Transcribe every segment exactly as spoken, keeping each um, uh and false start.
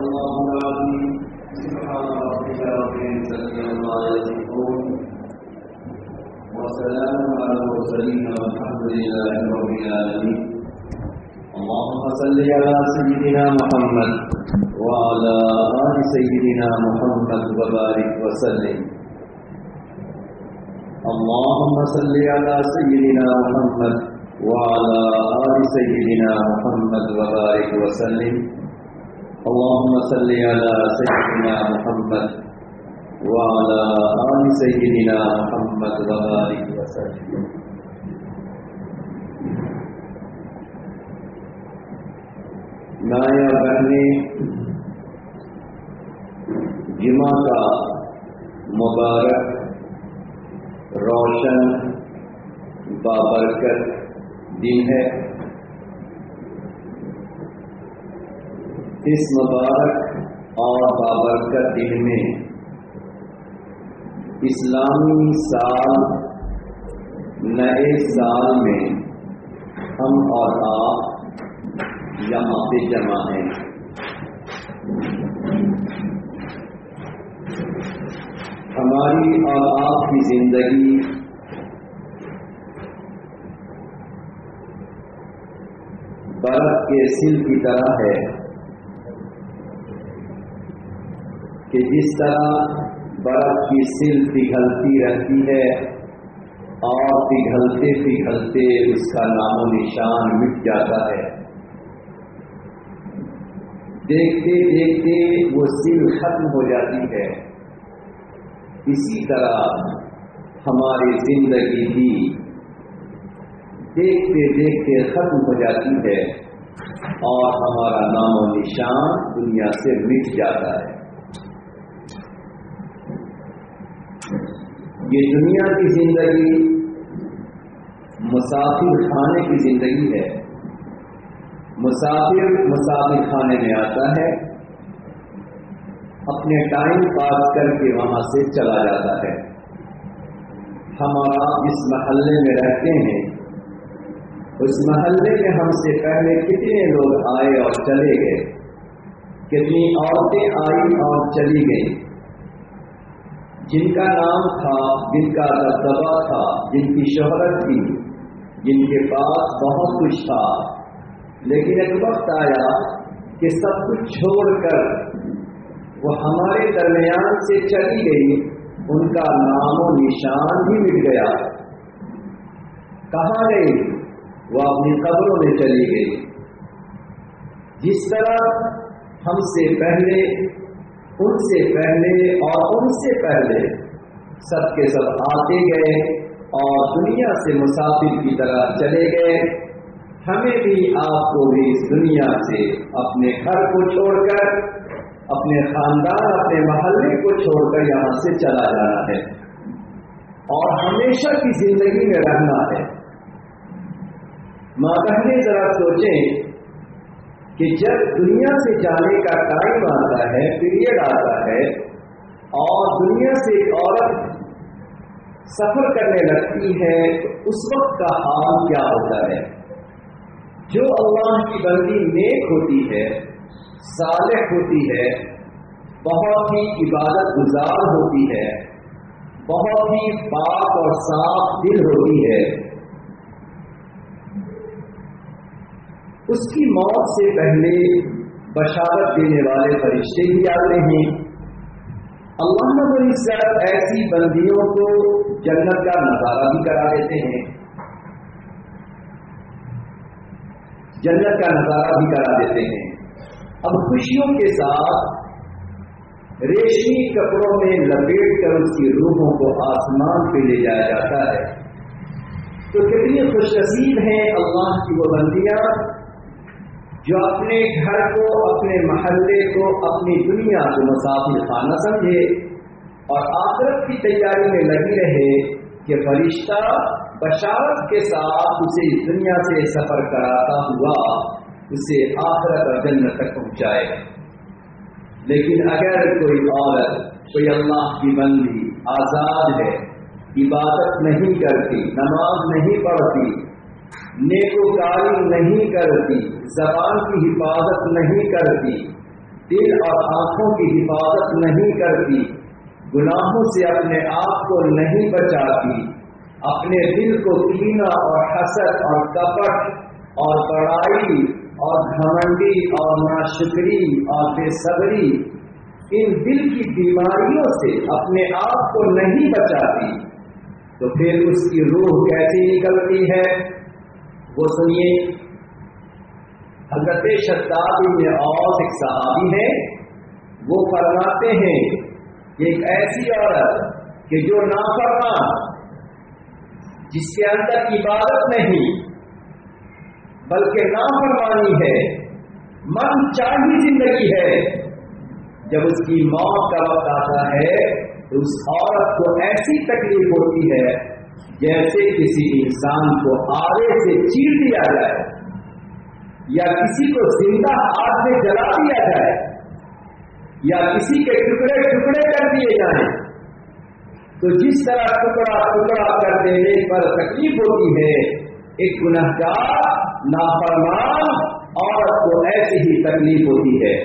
الله العظيم سبحان ربك رب العزة عما يصفون وسلام على المرسلين والحمد لله رب العالمين. اللهم صل على سيدنا محمد وعلى آل سيدنا محمد وبارك وسلم. اللهم صل على سيدنا محمد وعلى آل سيدنا محمد وبارك وسلم. اللهم صل على سيدنا محمد وعلى آل سيدنا محمد وبارك وسلم. نایا بہنیں، جمعہ کا مبارک روشن بابرکت دن ہے. اس مبارک اور بابرکت دن میں اسلامی سال نئے سال میں ہم اور آپ یہاں پہ جمع ہیں. ہماری اور آپ کی زندگی برف کے سل کی طرح ہے کہ جس طرح برف کی سل پگھلتی رہتی ہے اور پگھلتے پگھلتے اس کا نام و نشان مٹ جاتا ہے. دیکھتے دیکھتے وہ سل ختم ہو جاتی ہے. اسی طرح ہماری زندگی بھی دیکھتے دیکھتے ختم ہو جاتی ہے اور ہمارا نام و نشان دنیا سے مٹ جاتا ہے. یہ دنیا کی زندگی مسافر خانے کی زندگی ہے. مسافر مسافر خانے میں آتا ہے، اپنے ٹائم پاس کر کے وہاں سے چلا جاتا ہے. ہمارا جس محلے میں رہتے ہیں اس محلے میں ہم سے پہلے کتنے لوگ آئے اور چلے گئے، کتنی عورتیں آئی اور چلی گئیں، جن کا نام تھا، جن کا دبدبہ تھا، جن کی شہرت تھی، جن کے پاس بہت کچھ تھا. لیکن ایک وقت آیا کہ سب کچھ چھوڑ کر وہ ہمارے درمیان سے چلی گئی. ان کا نام و نشان بھی مٹ گیا. کہاں گئی؟ وہ اپنی قبروں میں چلی گئی. جس طرح ہم سے پہلے، ان سے پہلے اور ان سے پہلے سب کے سب آتے گئے اور دنیا سے مسافر کی طرح چلے گئے، ہمیں بھی آپ کو بھی اس دنیا سے اپنے گھر کو چھوڑ کر، اپنے خاندان، اپنے محلے کو چھوڑ کر یہاں سے چلا جانا ہے اور ہمیشہ کی زندگی میں رہنا ہے. ماں بہنیں ذرا سوچیں کہ جب دنیا سے جانے کا ٹائم آتا ہے، پیریڈ آتا ہے اور دنیا سے ایک عورت سفر کرنے لگتی ہے تو اس وقت کا حال کیا ہوتا ہے؟ جو اللہ کی بندی نیک ہوتی ہے، صالح ہوتی ہے، بہت ہی عبادت گزار ہوتی ہے، بہت ہی پاک اور صاف دل ہوتی ہے، اس کی موت سے پہلے بشارت دینے والے فرشتے بھی آتے ہیں. اللہ رب العزت ایسی بندیوں کو جنت کا نظارہ بھی کرا دیتے ہیں، جنت کا نظارہ بھی کرا دیتے ہیں. اب خوشیوں کے ساتھ ریشمی کپڑوں میں لپیٹ کر اس کی روحوں کو آسمان پہ لے جایا جاتا ہے. تو کتنی خوش نصیب ہیں اللہ کی وہ بندیاں جو اپنے گھر کو، اپنے محلے کو، اپنی دنیا کو مسافر خانہ سمجھے اور آخرت کی تیاری میں لگی رہے کہ فرشتہ بشارت کے ساتھ اسے اس دنیا سے سفر کراتا ہوا اسے آخرت اور جنت تک پہنچائے. لیکن اگر کوئی عورت، کوئی اللہ کی بندی آزاد ہے، عبادت نہیں کرتی، نماز نہیں پڑھتی، نیکوکاری نہیں کرتی، زبان کی حفاظت نہیں کرتی، دل اور آنکھوں کی حفاظت نہیں کرتی، گناہوں سے اپنے آپ کو نہیں بچاتی، اپنے دل کو کینہ اور حسد اور کپٹ اور بڑائی اور گھمنڈی اور ناشکری اور بے صبری، ان دل کی بیماریوں سے اپنے آپ کو نہیں بچاتی، تو پھر اس کی روح کیسی نکلتی ہے؟ وہ سنیے، حضرت شداد بن اوس ایک صحابی ہے، وہ فرماتے ہیں کہ ایک ایسی عورت کہ جو نافرمان، جس کے اندر عبادت نہیں بلکہ نافرمانی ہے، من چاہی زندگی ہے، جب اس کی موت کا وقت آتا ہے تو اس عورت کو ایسی تکلیف ہوتی ہے جیسے کسی انسان کو آرے سے چیر دیا جائے یا کسی کو زندہ آگ میں جلا دیا جائے یا کسی کے ٹکڑے ٹکڑے کر دیے جائیں، تو جس طرح ٹکڑا ٹکڑا کر دینے پر تکلیف ہوتی ہے، ایک گنہگار نافرمان عورت کو ایسی ہی تکلیف ہوتی ہے۔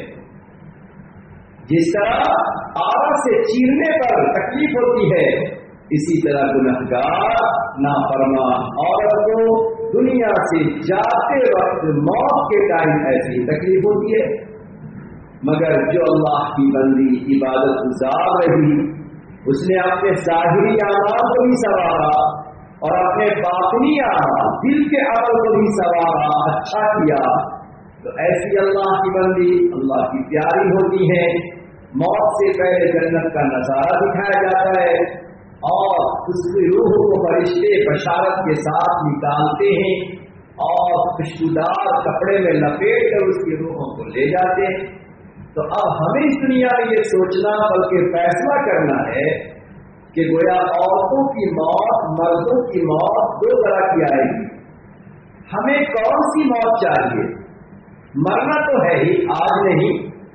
جس طرح آگ سے چیرنے پر تکلیف ہوتی ہے، اسی طرح گنہگار نافرمان عورت کو دنیا سے جاتے وقت موت کے ٹائم ایسی ہی تکلیف ہوتی ہے۔ مگر جو اللہ کی بندی عبادت گزار رہی، اس نے اپنے ظاہری اعمال کو بھی سنوارا اور اپنے باطنی اعمال دل کے عمل کو بھی سنوارا، اچھا کیا، تو ایسی اللہ کی بندی اللہ کی پیاری ہوتی ہے۔ موت سے پہلے جنت کا نظارہ دکھایا جاتا ہے اور اس کی روح کو فرشتے بشارت کے ساتھ نکالتے ہیں اور خوشبودار کپڑے میں لپیٹ کر اس کی روحوں کو لے جاتے ہیں۔ تو اب ہمیں اس دنیا میں یہ سوچنا بلکہ فیصلہ کرنا ہے کہ گویا عورتوں کی موت، مردوں کی موت دو طرح کی آئے گی۔ ہمیں کون سی موت چاہیے؟ مرنا تو ہے ہی، آج نہیں،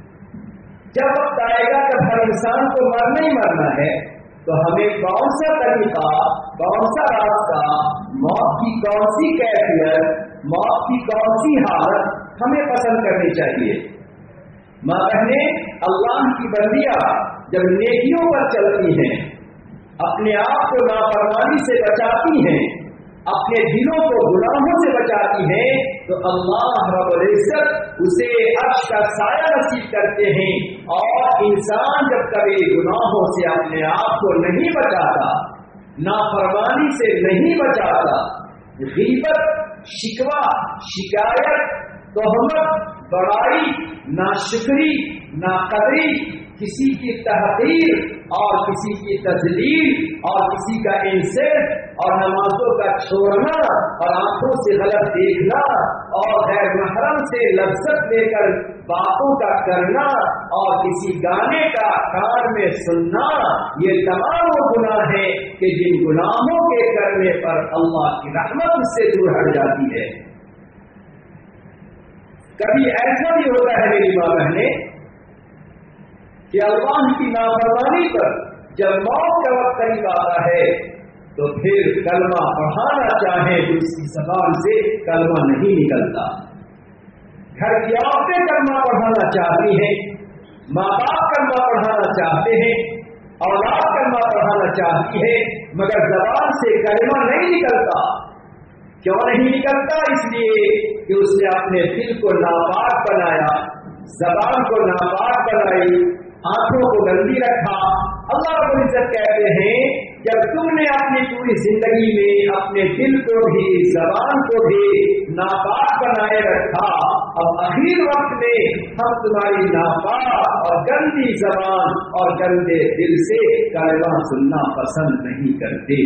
جب وقت آئے گا جب ہر انسان کو مرنا ہی مرنا ہے، تو ہمیں کون سا طریقہ، کون سا راستہ، موت کی کون سی کیفیت، موت کی کون سی حالت ہمیں پسند کرنی چاہیے؟ ماں بہنیں، اللہ کی بندیاں جب نیکیوں پر چلتی ہیں، اپنے آپ کو نافرمانی سے بچاتی ہیں، اپنے دلوں کو گناہوں سے بچاتی ہیں، تو اللہ رب العزت اسے عرش کا سایہ نصیب کرتے ہیں۔ اور انسان جب کبھی گناہوں سے اپنے آپ کو نہیں بچاتا، نافرمانی سے نہیں بچاتا، غیبت، شکوہ، شکایت، تہمت، بڑائی، ناشکری، ناقدری، کسی کی تحقیر اور کسی کی تذلیل اور کسی کا انصاف اور نمازوں کا چھوڑنا اور آنکھوں سے غلط دیکھنا اور غیر محرم سے لذت لے کر باتوں کا کرنا اور کسی گانے کا کان میں سننا، یہ تمام وہ گناہ ہیں کہ جن گناہوں کے کرنے پر اللہ کی رحمت اس سے دور ہٹ جاتی ہے۔ کبھی ایسا بھی ہوتا ہے میری ماں بہنیں کہ اللہ کی نافرمانی پر جب موت کا وقت قریب آتا ہے تو پھر کلمہ پڑھانا چاہیں تو اس کی زبان سے کلمہ نہیں نکلتا۔ گھر کی عورتیں کلمہ پڑھانا چاہتی ہیں، ماں باپ کلمہ پڑھانا چاہتے ہیں، اولاد کلمہ پڑھانا چاہتی ہے، مگر زبان سے کلمہ نہیں نکلتا۔ کیوں نہیں نکلتا؟ اس لیے کہ اس نے اپنے دل کو ناپاک بنایا، زبان کو ناپاک بنائی، آنکھوں کو گندی رکھا۔ اللہ رب العزت کہتے ہیں جب تم نے اپنی پوری زندگی میں اپنے دل کو بھی، زبان کو بھی ناپاک بنائے رکھا، اب اخیر وقت میں ہم تمہاری ناپاک اور گندی زبان اور گندے دل سے کلمہ سننا پسند نہیں کرتے۔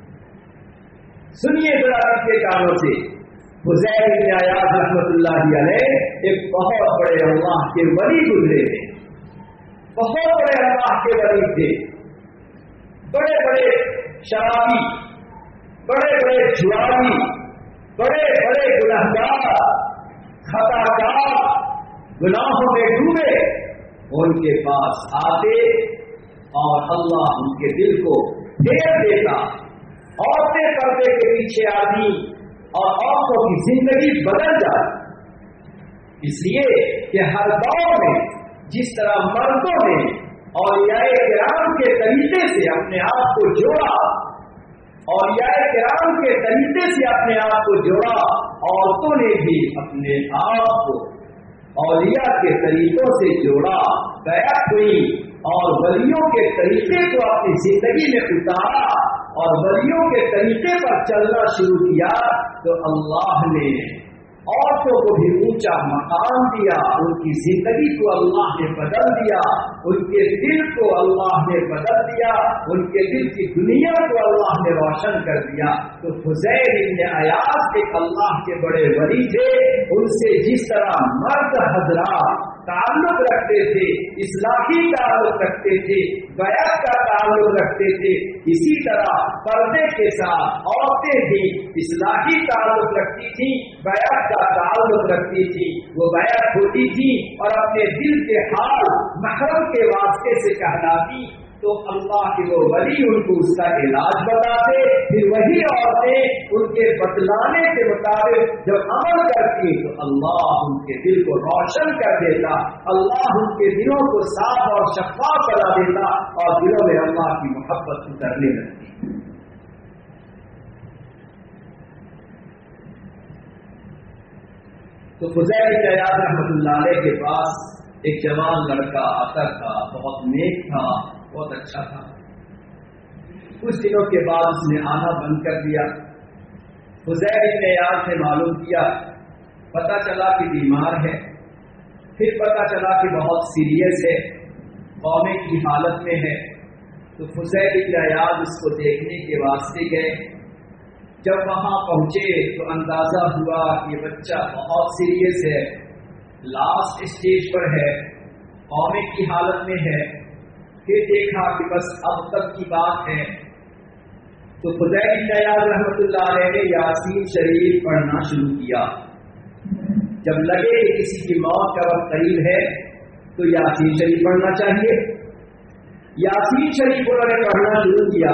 سنیے ذرا کے کانوں سے، حذیفہ بن عیاض رحمۃ اللہ علیہ ایک بہت بڑے اللہ کے ولی گزرے تھے، بہت بڑے اللہ کے ولی تھے، بڑے بڑے شرابی، بڑے بڑے جواری، بڑے بڑے گنہگار، خطا کار، گناہوں میں ڈوبے، ان کے پاس آتے اور اللہ ان کے دل کو پھیر دیتا، عورتیں پردے کے پیچھے آتی اور عورتوں کی زندگی بدل جاتی، اس لیے کہ ہر دور میں जिस तरह मर्दों ने औलियाए किराम के तरीके से अपने आप को जोड़ा, औलियाए किराम के तरीके से अपने आप को जोड़ा, औरतों ने भी अपने आप को औलिया के तरीकों से जोड़ा, बैत हुई और वलियों के तरीके को अपनी जिंदगी में उतारा और वलियों के तरीके पर चलना शुरू किया, तो अल्लाह ने औरतों को भी ऊंचा मकाम दिया, उनकी जिंदगी को अल्लाह ने बदल दिया, उनके दिल को अल्लाह ने बदल दिया, उनके दिल की दुनिया को अल्लाह ने रोशन कर दिया। तो फुज़ैल इब्न अयाज एक अल्लाह के बड़े वली थे, उनसे जिस तरह मर्द हजरात ताल्लुक रखते थे, इस्लाही ताल्लुक रखते थे, बयात का ताल्लुक रखते थे, इसी तरह पर्दे के साथ औरतें भी इस्लाही ताल्लुक रखती थी, बयात का ताल्लुक रखती थी। वो बयात होती थी और अपने दिल के हाल महरम के वास्ते से कहलाती, तो अल्लाह के वो वली उनको उसका इलाज बताते, फिर वही औरतें उनके बतलाने के मुताबिक जब अमल करती तो अल्लाह उनके दिल को रोशन कर देता, अल्लाह उनके दिलों को साफ और शफाफ बना देता और दिलों में अल्लाह की मोहब्बत उतरने लगती। तो फुज़ैल इब्न अयाज रहमतुल्लाह अलैह के पास एक जवान लड़का आता था, बहुत नेक था, बहुत अच्छा था। कुछ दिनों के बाद उसने आना बंद कर दिया। फुज़ैल इब्न अयाज ने मालूम किया, पता चला कि बीमार है, फिर पता चला कि बहुत सीरियस है, कौमे की हालत में है। तो फुज़ैल इब्न अयाज उसको देखने के वास्ते गए। जब वहां पहुंचे तो अंदाजा हुआ कि ये बच्चा बहुत सीरियस है, लास्ट स्टेज पर है, कौमे की हालत में है। फिर देखा कि बस अब तक की बात है, तो फुज़ैल इब्न अयाज रहमतुल्लाह अलैह ने यासीन शरीफ पढ़ना शुरू किया। जब लगे कि किसी की मौत का वक्त करीब है तो यासीन शरीफ पढ़ना चाहिए। यासीन शरीफ उन्होंने पढ़ना शुरू किया।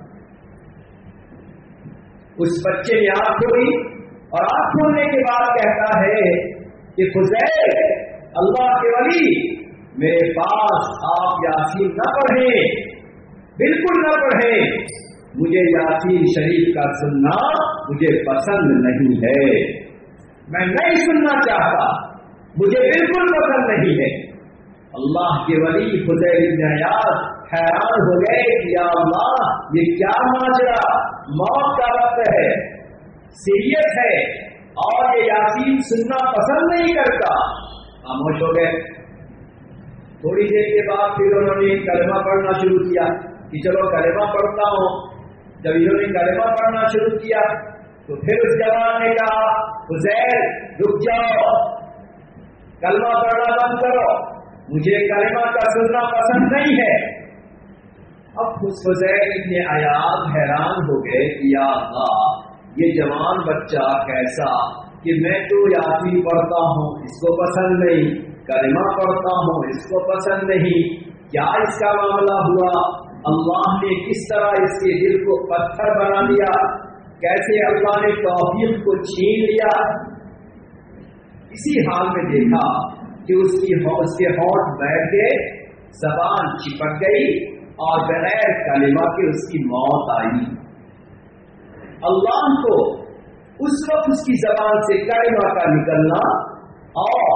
उस बच्चे ने आंख खोली और आंख खोलने के बाद कहता है कि फुज़ैल, अल्लाह के वली, मेरे पास आप यासीन न पढ़ें, बिल्कुल न पढ़ें, मुझे यासीन शरीफ का सुनना मुझे पसंद नहीं है, मैं नहीं सुनना चाहता, मुझे बिल्कुल पसंद नहीं है। अल्लाह के वली फुज़ैल इब्न अयाज हैरान हो गए कि या अल्लाह, ये क्या माजरा, मौत का वक्त है, सीरियस है और ये यासीन सुनना पसंद नहीं करता। खामोश हो गए। थोड़ी देर के बाद फिर उन्होंने कलमा पढ़ना शुरू किया कि चलो कलमा पढ़ता हूं। जब इन्होंने कलमा पढ़ना शुरू किया तो फिर उस जवान ने कहा, फुज़ैल रुक जाओ, कलमा पढ़ना बंद करो, मुझे कलमा का सुनना पसंद नहीं है। अब फुज़ैल इब्न अयाज हैरान हो गए कि या अल्लाह, ये जवान बच्चा कैसा कि मैं तो यासीन पढ़ता हूं, इसको पसंद नहीं, कलमा पढ़ता हूं, इसको पसंद नहीं, क्या इसका मामला हुआ? अल्लाह ने किस तरह इसके दिल को पत्थर बना दिया, कैसे अल्लाह ने तौफीक को छीन लिया। इसी हाल में देखा कि उसकी उसके होंठ बैठ गए, जबान चिपक गई और बगैर कलिमा के उसकी मौत आई। अल्लाह को उस वक्त उसकी जबान से कलिमा का निकलना और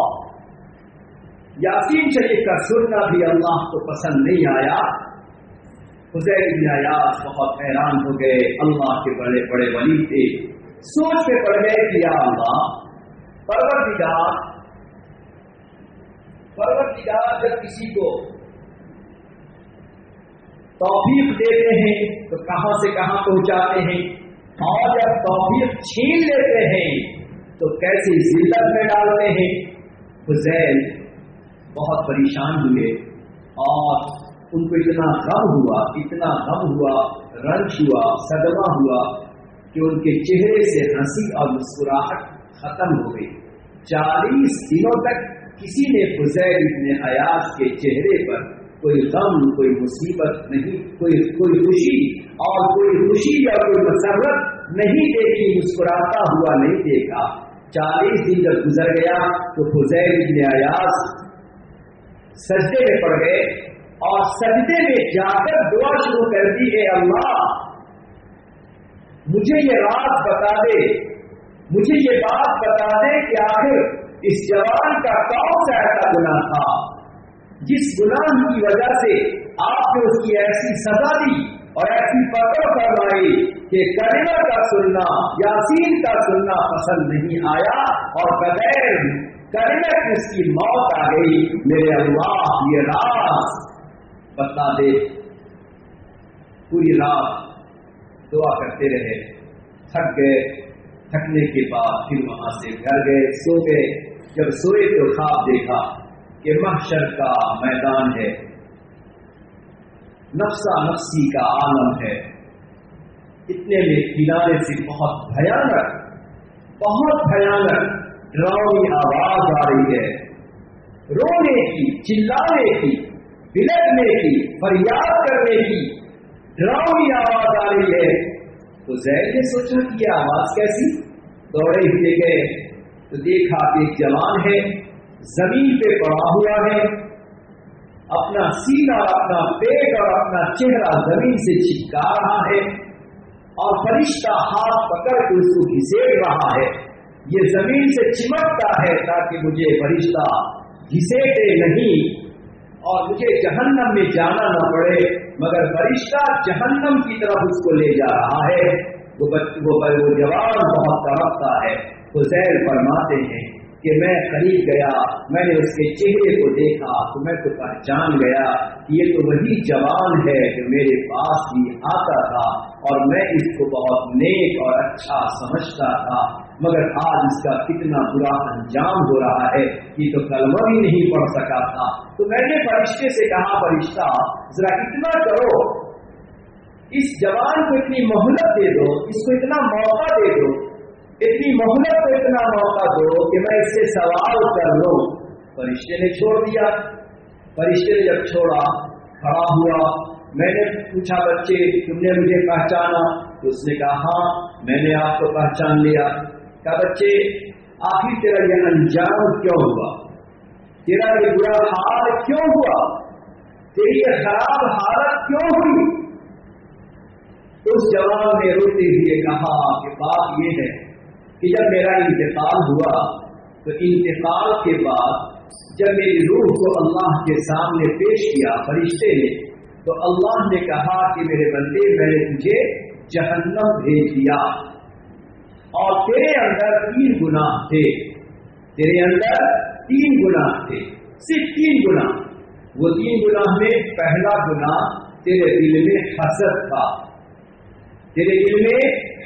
यासीन शरीफ का सुनना भी अल्लाह को पसंद नहीं आया। फुज़ैल इब्न अयाज बहुत हैरान हो गए। अल्लाह के बड़े बड़े वली थे, सोच में पड़ गए कि या अल्लाह, परवरदिगार परवरदिगार जब किसी को तौफीक देते हैं तो कहां से कहां पहुंचाते हैं, और जब तौफीक छीन लेते हैं तो कैसी जिल्लत में डालते हैं। फुज़ैल बहुत परेशान हुए और उनको इतना गम हुआ, इतना गम हुआ, रंज हुआ, सदमा हुआ कि उनके चेहरे से हंसी और मुस्कुराहट खत्म हो गई। चालीस दिनों तक किसी ने फुज़ैल इब्न अयाज के चेहरे पर कोई गम, कोई मुसीबत नहीं, कोई कोई खुशी और कोई खुशी या कोई मसरत नहीं देखी, मुस्कुराता हुआ नहीं देखा। चालीस दिन जब गुजर गया तो फुज़ैल इब्न अयाज سجدے میں پڑ گئے اور سجدے میں جا کر دعا شروع کر دی، اے اللہ مجھے یہ راز بتا دے، مجھے یہ بات بتا دے کہ آخر اس جوان کا کون سا ایسا گناہ تھا جس گناہ کی وجہ سے آپ نے اس کی ایسی سزا دی اور ایسی پکڑ فرمائی کہ کلمہ کا سننا، یاسین کا سننا پسند نہیں آیا اور بغیر کلمہ کی اس کی موت آ گئی۔ میرے اللہ یہ راز بتا دے۔ پوری رات دعا کرتے رہے، تھک گئے، تھکنے کے بعد پھر وہاں سے گھر گئے، سو گئے۔ جب سوئے تو خواب دیکھا کہ محشر کا میدان ہے، نفسا نفسی کا عالم ہے، اتنے میں کنارے سے بہت بھیانک بہت بھیانک ڈراؤنی آواز آ رہی ہے، رونے کی، چلانے کی، بلکنے کی، فریاد کرنے کی ڈراؤنی آواز آ رہی ہے۔ تو زید نے سوچا کہ یہ آواز کیسی؟ دوڑے ہوئے گئے تو دیکھا کہ ایک جوان ہے، زمین پہ پڑا ہوا ہے، اپنا سینہ، اپنا پیٹ اور اپنا چہرہ زمین سے چپکا رہا ہے اور فرشتہ ہاتھ پکڑ کے اس کو گھسیٹ رہا ہے۔ یہ زمین سے چمکتا ہے تاکہ مجھے فرشتہ گھسیٹے نہیں اور مجھے جہنم میں جانا نہ پڑے، مگر فرشتہ جہنم کی طرف اس کو لے جا رہا ہے۔ وہ وہ جوان بہت تڑپتا ہے۔ حذیل فرماتے ہیں کہ میں قریب گیا، میں نے اس کے چہرے کو دیکھا تو میں تو پہچان گیا کہ یہ تو وہی جوان ہے جو میرے پاس بھی آتا تھا اور میں اس کو بہت نیک اور اچھا سمجھتا تھا، مگر آج اس کا کتنا برا انجام ہو رہا ہے، یہ تو کلمہ بھی نہیں پڑھ سکا تھا۔ تو میں نے فرشتے سے کہا، فرشتہ ذرا اتنا کرو، اس جوان کو اتنی مہلت دے دو، اس کو اتنا موقع دے دو، اتنی مہلت کو اتنا موقع دو کہ میں اس سے سوال کر لوں۔ فرشتے نے چھوڑ دیا۔ فرشتے نے جب چھوڑا، کھڑا ہوا، میں نے پوچھا بچے تم نے مجھے پہچانا؟ تو اس نے کہا ہاں میں نے آپ کو پہچان لیا۔ کہا بچے آخر تیرا یہ انجام کیوں ہوا؟ تیرا یہ برا حال کیوں ہوا؟ تیری یہ خراب حالت کیوں ہوئی؟ تو اس جوان نے روتے ہوئے کہا کہ بات یہ ہے کہ جب میرا انتقال ہوا تو انتقال کے بعد جب میری روح کو اللہ کے سامنے پیش کیا فرشتے نے، تو اللہ نے کہا کہ میرے بندے میں نے تجھے جہنم بھیج دیا اور تیرے اندر تین گناہ تھے، تیرے اندر تین گناہ تھے، صرف تین گناہ۔ وہ تین گناہ میں پہلا گناہ تیرے دل میں حسد تھا، تیرے دل میں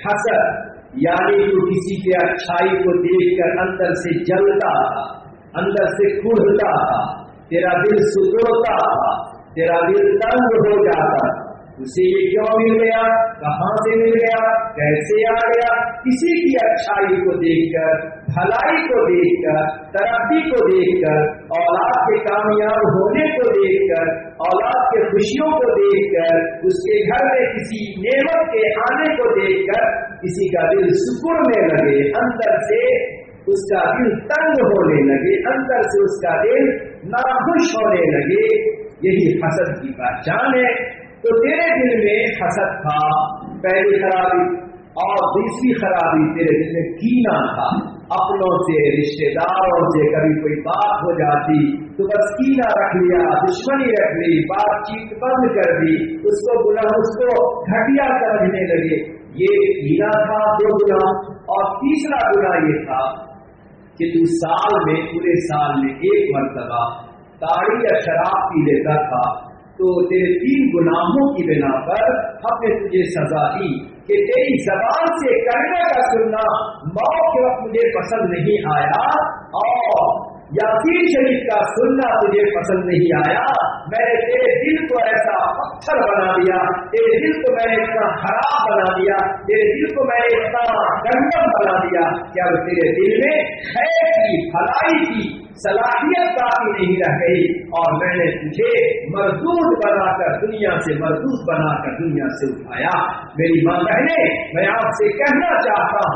حسد، یعنی تو کسی کے اچھائی کو دیکھ کر اندر سے جلتا تھا، اندر سے کھڑتا تھا، تیرا دل سکڑتا تھا، تیرا دل تنگ ہو جاتا۔ اسے یہ کیوں مل گیا؟ کہاں سے مل گیا؟ کیسے آ گیا؟ کسی کی اچھائی کو دیکھ کر، بھلائی کو دیکھ کر، ترقی کو دیکھ کر، اولاد کے کامیاب ہونے کو دیکھ کر، اولاد کے خوشیوں کو دیکھ کر، اس کے گھر میں کسی نعمت کے آنے کو دیکھ کر کسی کا دل سکڑنے لگے، اندر سے اس کا دل تنگ ہونے لگے، اندر سے اس کا دل ناخوش ہونے لگے، یہی حسد کی پہچان ہے۔ تو تیرے دل میں حسد تھا، پہلی خرابی، اور دوسری خرابی تیرے دل میں کینہ تھا، اپنوں سے، رشتے داروں سے کبھی کوئی بات ہو جاتی تو بس کینہ رکھ لیا، دشمنی رکھ لی، بات چیت بند کر دی، اس کو گناہ اس کو گھٹیا سمجھنے لگے، یہ کینہ تھا دو گناہ۔ اور تیسرا گناہ یہ تھا کہ تو سال میں پورے سال میں ایک مرتبہ تاڑی یا شراب پی لیتا تھا، تو تیرے تین گناہوں کی بنا پر ہم نے تجھے سزا دی کہ تیری زبان سے کلمہ کا سننا موت کے وقت مجھے پسند نہیں آیا، اور یاسین شریف کا سننا تجھے پسند نہیں آیا، میں نے تیرے دل کو ایسا پتھر بنا دیا، تیرے دل کو میں نے اتنا خراب بنا دیا، تیرے دل کو میں نے اتنا گندم بنا دیا کہ اب تیرے دل میں خیر کی، بھلائی کی صلاحیت باقی نہیں رہ گئی، اور میں نے تجھے مردود بنا کر دنیا سے مردود بنا کر دنیا سے اٹھایا۔ میری ماں بہنیں، میں آپ سے کہنا چاہتا ہوں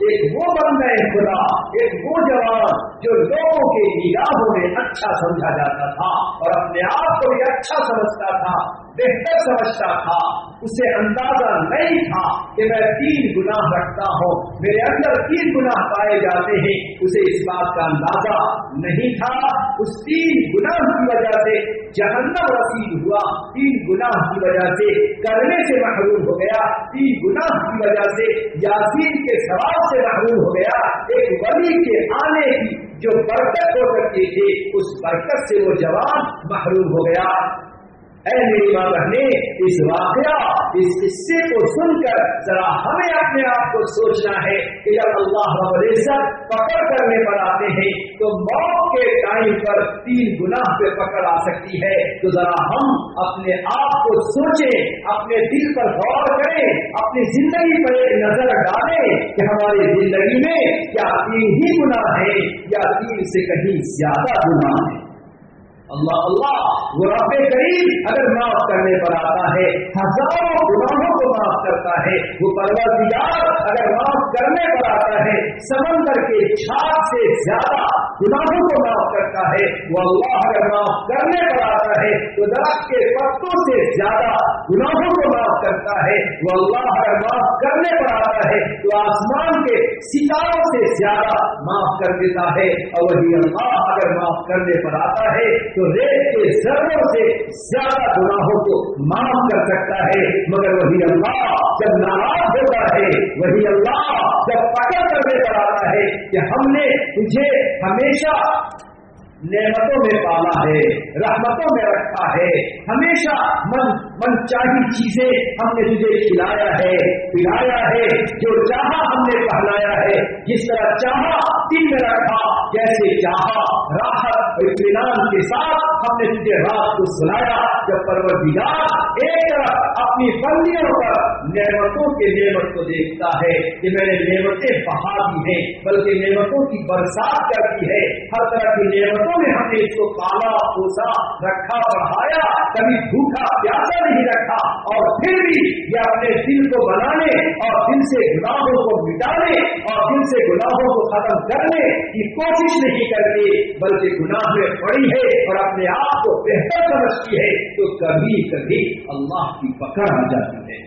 ایک وہ بندہ خدا، ایک وہ جوان جو لوگوں کے نگاہوں میں اچھا سمجھا جاتا تھا اور اپنے آپ کو بھی اچھا سمجھتا تھا، بہتر سمجھتا تھا، اسے اندازہ نہیں تھا کہ میں تین گناہ رکھتا ہوں، میرے اندر تین گناہ پائے جاتے ہیں، اسے اس بات کا اندازہ نہیں تھا۔ اس تین گناہ کی وجہ سے جہنم رسید ہوا، تین گناہ کی وجہ سے کرنے سے محروم ہو گیا، تین گناہ کی وجہ سے یاسین کے ثواب سے محروم ہو گیا، ایک ولی کے آنے کی جو برکت ہو سکتی تھی اس برکت سے وہ جوان محروم ہو گیا۔ اے میری ماں بہنیں، اس واقعہ اس قصے کو سن کر ذرا ہمیں اپنے آپ کو سوچنا ہے کہ جب اللہ رب العزت پکڑ کرنے پر آتے ہیں تو موت کے ٹائم پر تین گناہ پہ پکڑ آ سکتی ہے، تو ذرا ہم اپنے آپ کو سوچیں، اپنے دل پر غور کریں، اپنی زندگی پر ایک نظر ڈالیں کہ ہماری زندگی میں کیا تین ہی گناہ ہیں یا تین سے کہیں زیادہ گناہ ہیں۔ اللہ اللہ وہ رب کریم اگر معاف کرنے پر آتا ہے ہزاروں گناہوں کو معاف کرتا ہے، وہ پروردگار اگر معاف کرنے پر آتا ہے سمندر کے چھاپ سے زیادہ گناہوں کو معاف کرتا ہے، وہ اللہ اگر معاف کرنے پر آتا ہے تو درخت کے پتوں سے زیادہ گناہوں کو معاف کرتا ہے، وہ اللہ اگر معاف کرنے پر آتا ہے تو آسمان کے ستاروں سے زیادہ معاف کر دیتا ہے، اور وہی اللہ اگر معاف کرنے پر آتا ہے تو ریت کے ذروں سے زیادہ گناہوں کو معاف کر سکتا ہے۔ مگر وہی اللہ جب ناراض ہوتا ہے، وہی اللہ جب پکڑ کرنے پر آتا ہے کہ ہم نے تجھے ہمیشہ نعمتوں میں پالا ہے، رحمتوں میں رکھا ہے، ہمیشہ من من چاہی چیزیں ہم نے تجھے کھلایا ہے، پلایا ہے، جو چاہا ہم نے پہنایا ہے، جس طرح چاہا دل میں رکھا، جیسے چاہا راحت اطمینان کے ساتھ ہم نے تجھے رات کو سلایا۔ جب پروردگار ایک طرف اپنی بندیوں پر نعمتوں کے نعمت کو دیکھتا ہے کہ میں نے نعمتیں بہا دی ہیں، بلکہ نعمتوں کی برسات کر دی ہے، ہر طرح کی نعمتوں میں ہم نے اس کو پالا پوسا رکھا پڑھایا، کبھی بھوکا پیاسا نہیں رکھا، اور پھر بھی یہ اپنے دل کو بنانے اور دل سے گناہوں کو مٹانے اور دل سے گناہوں کو ختم کرنے کی کوشش نہیں کرتی، بلکہ گناہ میں پڑی ہے اور اپنے آپ کو بہتر سمجھتی ہے، تو کبھی کبھی اللہ کی پکڑ آ جاتی ہے۔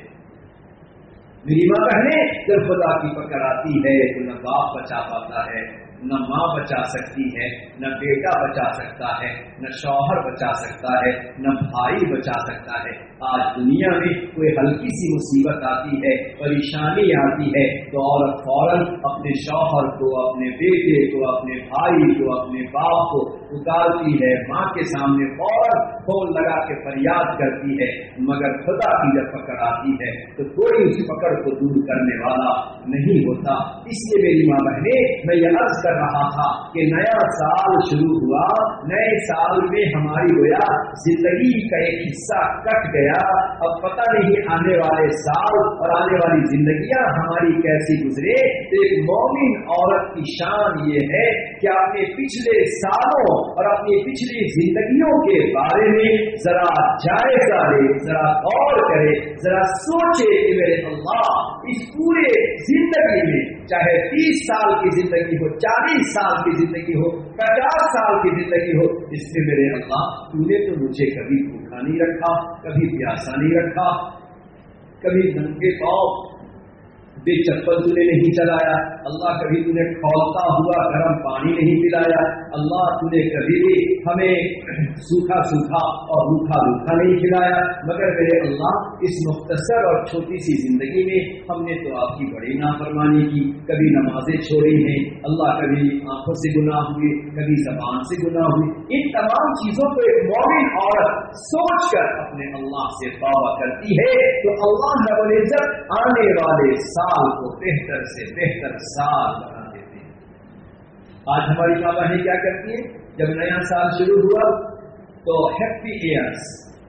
میری ماں کہنے جب خدا کی پکڑ آتی ہے تو نہ باپ بچا پاتا ہے، نہ ماں بچا سکتی ہے، نہ بیٹا بچا سکتا ہے، نہ شوہر بچا سکتا ہے، نہ بھائی بچا سکتا ہے۔ آج دنیا میں کوئی ہلکی سی مصیبت آتی ہے، پریشانی آتی ہے تو عورت فوراً اپنے شوہر کو، اپنے بیٹے کو، اپنے بھائی کو، اپنے باپ کو پکارتی ہے، ماں کے سامنے فوراً فون لگا کے فریاد کرتی ہے، مگر خدا کی جب پکڑ آتی ہے تو کوئی اس پکڑ کو دور کرنے والا نہیں ہوتا۔ اس لیے میری ماں بہنیں، میں یہ عرض کر رہا تھا کہ نیا سال شروع ہوا، نئے سال میں ہماری گویا زندگی کا ایک حصہ کٹ گیا، اب پتہ نہیں آنے والے سال اور آنے والی زندگیاں ہماری کیسی گزرے۔ ایک مومن عورت کی شان یہ ہے کہ اپنے پچھلے سالوں اور اپنی پچھلی زندگیوں کے بارے میں ذرا جائزہ لے، ذرا غور کرے، ذرا سوچے کہ میرے اللہ اس پورے زندگی میں چاہے تیس سال کی زندگی ہو، چالیس سال کی زندگی ہو، پچاس سال کی زندگی ہو، اس میں میرے اللہ تو نے تو مجھے کبھی بھوکا نہیں رکھا، کبھی پیاسا نہیں رکھا، کبھی ننگے پاؤں بے چپل تو نے نہیں چلایا، اللہ کبھی تو نے کھولتا ہوا گرم پانی نہیں پلایا، اللہ تو نے کبھی بھی ہمیں سوکھا سوکھا اور روکھا روکھا نہیں کھلایا، مگر میرے اللہ اس مختصر اور چھوٹی سی زندگی میں ہم نے تو آپ کی بڑی نافرمانی کی، کبھی نمازیں چھوڑی ہیں اللہ، کبھی آنکھوں سے گناہ ہوئے، کبھی زبان سے گناہ ہوئے۔ ان تمام چیزوں کو ایک مومن عورت سوچ کر اپنے اللہ سے توبہ کرتی ہے تو اللہ رب العزت آنے والے سال کو بہتر سے بہتر سال بنا دیتے ہیں۔ آج ہماری ماں بہنیں کیا کرتی ہیں؟ جب نیا سال شروع ہوا تو ہیپی ایئرس،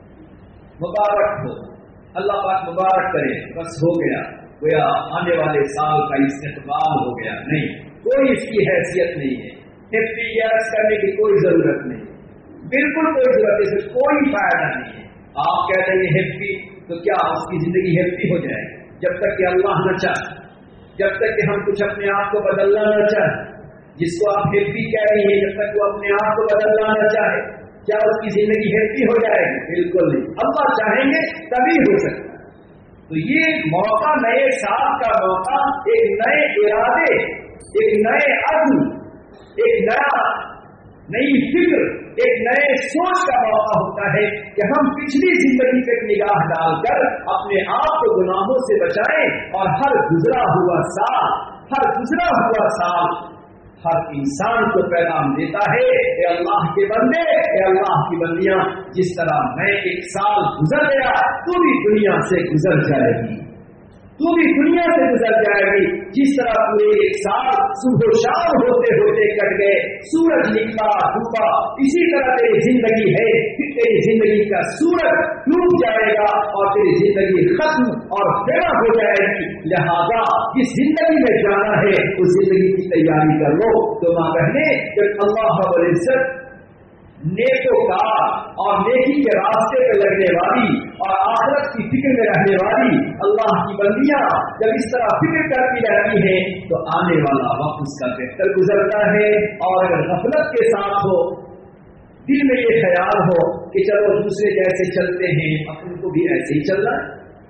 مبارک ہو، اللہ پاک مبارک کرے، بس ہو گیا، گویا آنے والے سال کا استقبال ہو گیا۔ نہیں، کوئی اس کی حیثیت نہیں ہے، ہیپی ایئرس کرنے کی کوئی ضرورت نہیں، بالکل کوئی ضرورت نہیں، اس سے کوئی فائدہ نہیں ہے۔ آپ کہہ رہے ہیں ہیپی، تو کیا اس کی زندگی ہیپی ہو جائے گی؟ جب تک کہ اللہ نہ چاہے، جب تک کہ ہم کچھ اپنے آپ کو بدلنا نہ چاہیں. جس کو آپ ہیپی کہہ رہی ہیں، جب تک وہ اپنے آپ کو بدلنا نہ چاہے، کیا اس کی زندگی ہیپی ہو جائے گی؟ بالکل نہیں. اللہ چاہیں گے تبھی ہو سکتا ہے. تو یہ موقع نئے سال کا موقع، ایک نئے ارادے، ایک نئے عزم، ایک نیا نئی فکر، ایک نئے سوچ کا موقع ہوتا ہے کہ ہم پچھلی زندگی پہ نگاہ ڈال کر اپنے آپ کو گناہوں سے بچائیں اور ہر گزرا ہوا سال ہر گزرا ہوا سال ہر انسان کو پیغام دیتا ہے، اے اللہ کے بندے، اے اللہ کی بندیاں، جس طرح میں ایک سال گزر گیا تو بھی دنیا سے گزر جائے گی، تو بھی دنیا سے گزر جائے گی. جس طرح پورے ایک سال صبح و شام ہوتے ہوتے کٹ گئے، سورج نکلا ڈوبا، اسی طرح تیری زندگی ہے، پھر تیری زندگی کا سورج ڈوب جائے گا اور تیری زندگی ختم اور فنا ہو جائے گی. لہذا جس زندگی میں جانا ہے اس زندگی کی تیاری کر لو. تو ماں بہنے، جب اللہ رب العزت نیکوکار اور نیکی کے راستے پہ لگنے والی اور آخرت کی فکر میں رہنے والی اللہ کی بندیاں جب اس طرح فکر کرتی رہتی ہیں تو آنے والا وقت اس کا بہتر گزرتا ہے. اور اگر غفلت کے ساتھ ہو، دل میں یہ خیال ہو کہ چلو دوسرے جیسے چلتے ہیں اپن کو بھی ایسے ہی چلنا ہے،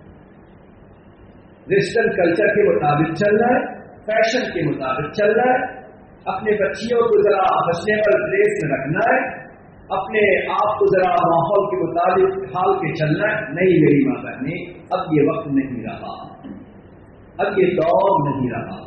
ویسٹرن کلچر کے مطابق چلنا ہے، فیشن کے مطابق چلنا ہے، اپنے بچیوں کو ذرا فیشنیبل ڈریس میں رکھنا ہے، اپنے آپ کو ذرا ماحول کے مطابق ڈھال کے چلنا ہے. نہیں میری ماں بہنیں، اب یہ وقت نہیں رہا، اب یہ دور نہیں رہا،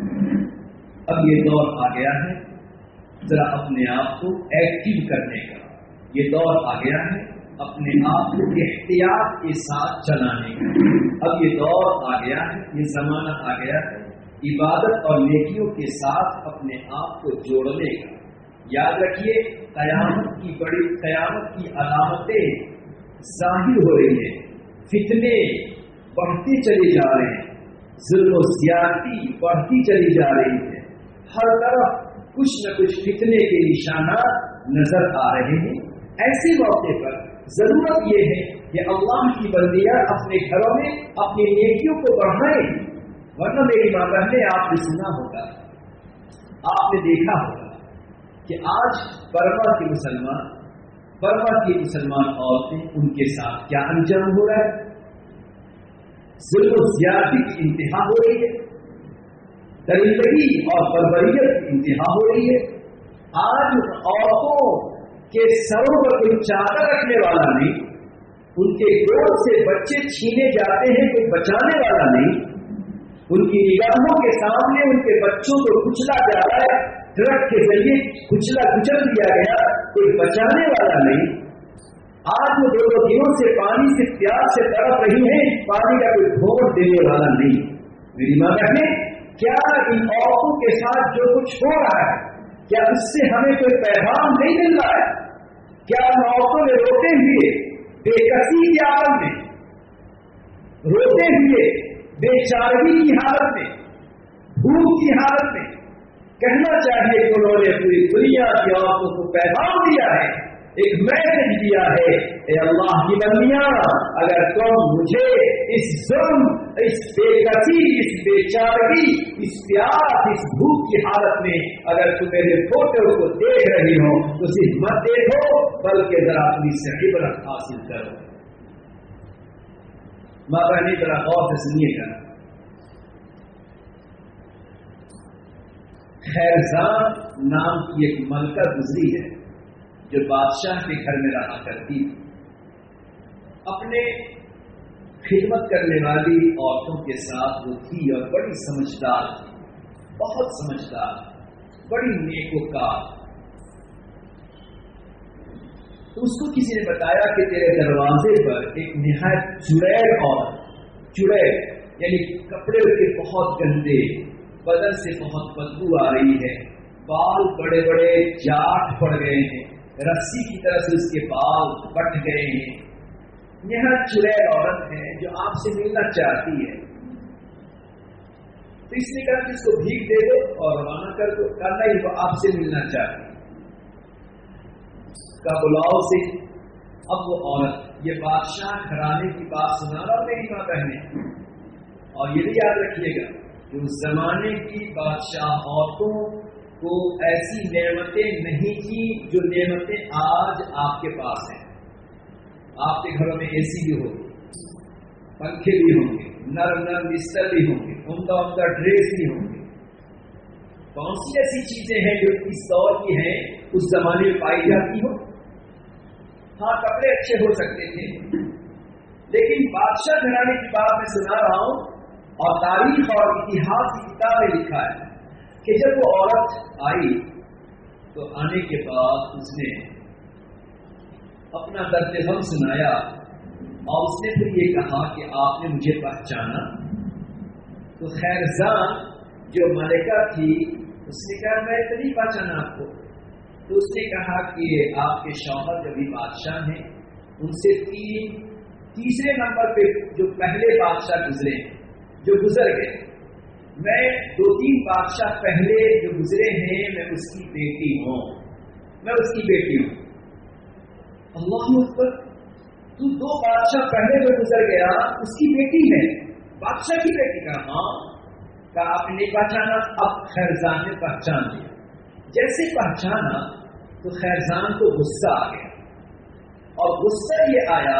اب یہ دور آ گیا ہے ذرا اپنے آپ کو ایکٹیو کرنے کا. یہ دور آ گیا ہے اپنے آپ کو احتیاط کے ساتھ چلانے کا. اب یہ دور آ گیا ہے، یہ زمانہ آ گیا ہے عبادت اور نیکیوں کے ساتھ اپنے آپ کو جوڑنے کا. یاد رکھیے، قیامت کی بڑی قیامت کی علامتیں ظاہر ہو رہی ہیں، فتنے بڑھتی چلی جا رہے ہیں، ظلم و زیادتی بڑھتی چلی جا رہی ہے، ہر طرف کچھ نہ کچھ فتنے کے نشانات نظر آ رہے ہیں. ایسے موقع پر ضرورت یہ ہے کہ اللہ کی بندیاں اپنے گھروں میں اپنی نیکیوں کو بڑھائیں. ورنہ میری ماں بہنیں، آپ نے سنا ہوگا، آپ نے دیکھا ہوگا کہ آج برما کی مسلمان برما کی مسلمان عورتیں، ان کے ساتھ کیا انجام ہو رہا ہے؟ ظلم و زیادتی کی انتہا ہو رہی ہے، درندگی اور بربریت کی انتہا ہو رہی ہے. آج عورتوں کے سروں پر کوئی چادر رکھنے والا نہیں، ان کے گود سے بچے چھینے جاتے ہیں کوئی بچانے والا نہیں، ان کی نگاہوں کے سامنے ان کے بچوں کو کچلا جا رہا ہے، ٹرک کے ذریعے کچلا کچل دیا گیا، کوئی بچانے والا نہیں. آج وہ دو دو دنوں سے پانی سے پیاس سے تڑپ رہی ہیں، پانی کا کوئی گھونٹ دینے والا نہیں. میری ماں بہنیں، کیا ان عورتوں کے ساتھ جو کچھ ہو رہا ہے، کیا اس سے ہمیں کوئی پیغام نہیں مل رہا ہے؟ کیا ان عورتوں نے روتے ہوئے بے کسی کی حالت میں، روتے ہوئے بے چارگی کی حالت میں، بھوک کی حالت میں کہنا چاہیے کہ انہوں نے پوری دنیا کی عورتوں کو پیغام دیا ہے، ایک میسج دیا ہے، اے اللہ کی بندیاں، اگر تم مجھے اس ظلم، اس بے کسی، اس بے چارگی، اس پیاس، اس بھوک کی حالت میں اگر تم میرے فوٹو کو دیکھ رہی ہو تو صرف مت دیکھو بلکہ ذرا اپنی سے عبرت حاصل کرو. ماں بہنی ذرا غور سے سنیے گا. خیرزاد نام کی ایک ملکہ گزری ہے جو بادشاہ کے گھر میں رہا کرتی تھی. اپنے خدمت کرنے والی عورتوں کے ساتھ وہ تھی اور بڑی سمجھدار تھی، بہت سمجھدار، بڑی نیکوکار. تو اس کو کسی نے بتایا کہ تیرے دروازے پر ایک نہایت چڑیل عورت، چڑیل یعنی کپڑے کے بہت گندے، بدن سے بہت بدبو آ رہی ہے، بال بڑے بڑے جاٹ پڑ گئے ہیں، رسی کی طرح سے اس کے بال بٹ گئے ہیں، یہاں چڑیل عورت ہے جو آپ سے ملنا چاہتی ہے. تو اس نے کہا کہ اس کو بھیک دے دو اور روانہ کر دو. کرنا ہی وہ آپ سے ملنا چاہتی کا بلاؤ سے. اب وہ عورت یہ بادشاہ گھرانے کی بات سنا رہا میری ماں بہنیں، اور یہ بھی یاد رکھیے گا کہ اس زمانے کی بادشاہ عورتوں کو ایسی نعمتیں نہیں تھی جو نعمتیں آج آپ کے پاس ہیں. آپ کے گھروں میں اے سی بھی ہوگی, پنکھے بھی ہوں گے, نرم نرم بستر بھی ہوں گے, عمدہ عمدہ ڈریس بھی ہوں گے. کون سی ایسی چیزیں ہیں جو اس دور کی ہیں اس زمانے میں پائی جاتی ہو؟ ہاں, کپڑے اچھے ہو سکتے تھے, لیکن بادشاہ گھرانے کی بات میں سنا رہا ہوں, اور تاریخ اور اتہاس کی کتاب میں لکھا ہے کہ جب وہ عورت آئی تو آنے کے بعد اس نے اپنا درد غم سنایا, اور اس نے پھر یہ کہا کہ آپ نے مجھے پہچانا؟ تو خیرزان جو ملکہ تھی اس نے کہا میں تو نہیں پہچانا آپ کو. تو اس نے کہا کہ آپ کے شوہر جو بھی بادشاہ ہیں ان سے تین تیسرے نمبر پہ جو پہلے بادشاہ گزرے جو گزر گئے, میں دو تین بادشاہ پہلے جو گزرے ہیں میں اس کی بیٹی ہوں, میں اس کی بیٹی ہوں. اللہ اکبر, تو دو بادشاہ پہلے جو گزر گیا اس کی بیٹی ہے, بادشاہ کی بیٹی کا. ہاں, کہا آپ نے نہیں پہچانا؟ اب خیرزان نے پہچان لیا. جیسے پہچانا تو خیرزان کو غصہ آ گیا, اور غصہ یہ آیا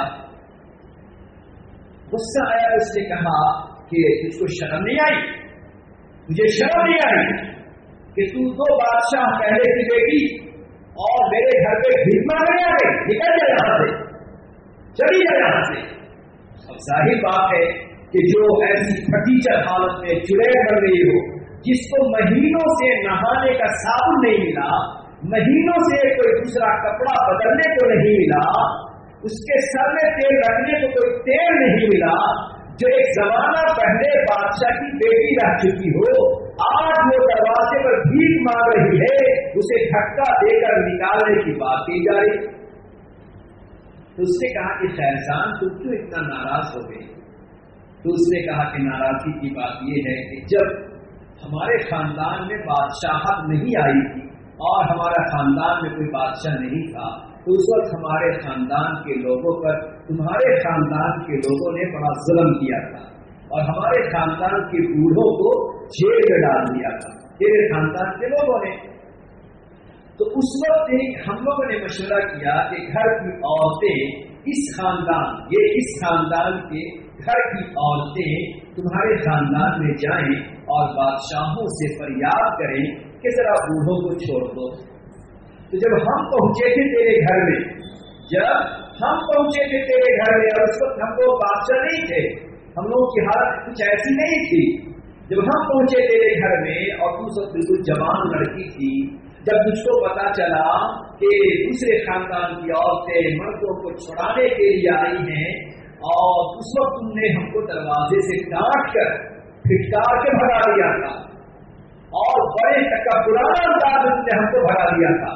غصہ آیا اس نے کہا کہ تجھ کو شرم نہیں آئی؟ مجھے شرم نہیں آئی کہ تو دو بادشاہ پہلے کی بیٹی اور میرے گھر پہ بھیک مانگنے آ گئی؟ نکل جائے یہاں سے, چلی جائے یہاں سے. اب ظاہر بات ہے کہ جو ایسی پھٹیچر حالت میں چڑیل بن رہی ہو, جس کو مہینوں سے نہانے کا صابن نہیں ملا, مہینوں سے کوئی دوسرا کپڑا بدلنے کو نہیں ملا, اس کے سر میں تیل رکھنے کو کوئی تیل نہیں ملا, جو ایک زمانہ پہلے بادشاہ کی بیٹی رہ چکی ہو, آج وہ دروازے پر بھیک مانگ رہی ہے, اسے دھکا دے کر نکالنے کی بات کی جا رہی. تو اس نے کہا کہ خیرزان تم کیوں اتنا ناراض ہو گئی؟ تو اس نے کہا کہ ناراضگی کی بات یہ ہے کہ جب ہمارے خاندان میں بادشاہت نہیں آئی تھی اور ہمارا خاندان میں کوئی بادشاہ نہیں تھا, تو اس وقت ہمارے خاندان کے لوگوں پر تمہارے خاندان کے لوگوں نے بڑا ظلم کیا تھا, اور ہمارے خاندان کے بوڑھوں کو جیل میں ڈال دیا تھا تیرے خاندان کے لوگوں نے. تو اس وقت ہم لوگوں نے مشورہ کیا کہ گھر کی عورتیں اس خاندان یہ اس خاندان کے گھر کی عورتیں تمہارے خاندان میں جائیں اور بادشاہوں سے فریاد کریں کہ ذرا بوڑھوں کو چھوڑ دو. تو جب ہم پہنچے تھے تیرے گھر میں جب ہم پہنچے تھے تیرے گھر میں اور اس وقت ہم لوگ بادشاہ نہیں تھے, ہم لوگوں کی حالت کچھ ایسی نہیں تھی. جب ہم پہنچے تیرے گھر میں اور تو سب بالکل جوان لڑکی تھی, جب تجھ کو پتا چلا کہ دوسرے خاندان کی عورتیں مردوں کو چھڑانے کے لیے آئی ہیں, اور اس وقت تم نے ہم کو دروازے سے ڈانٹ کر پھٹکار کے بھگا دیا تھا, اور بڑے تکبرانہ انداز میں تم نے ہم کو بھگا دیا تھا.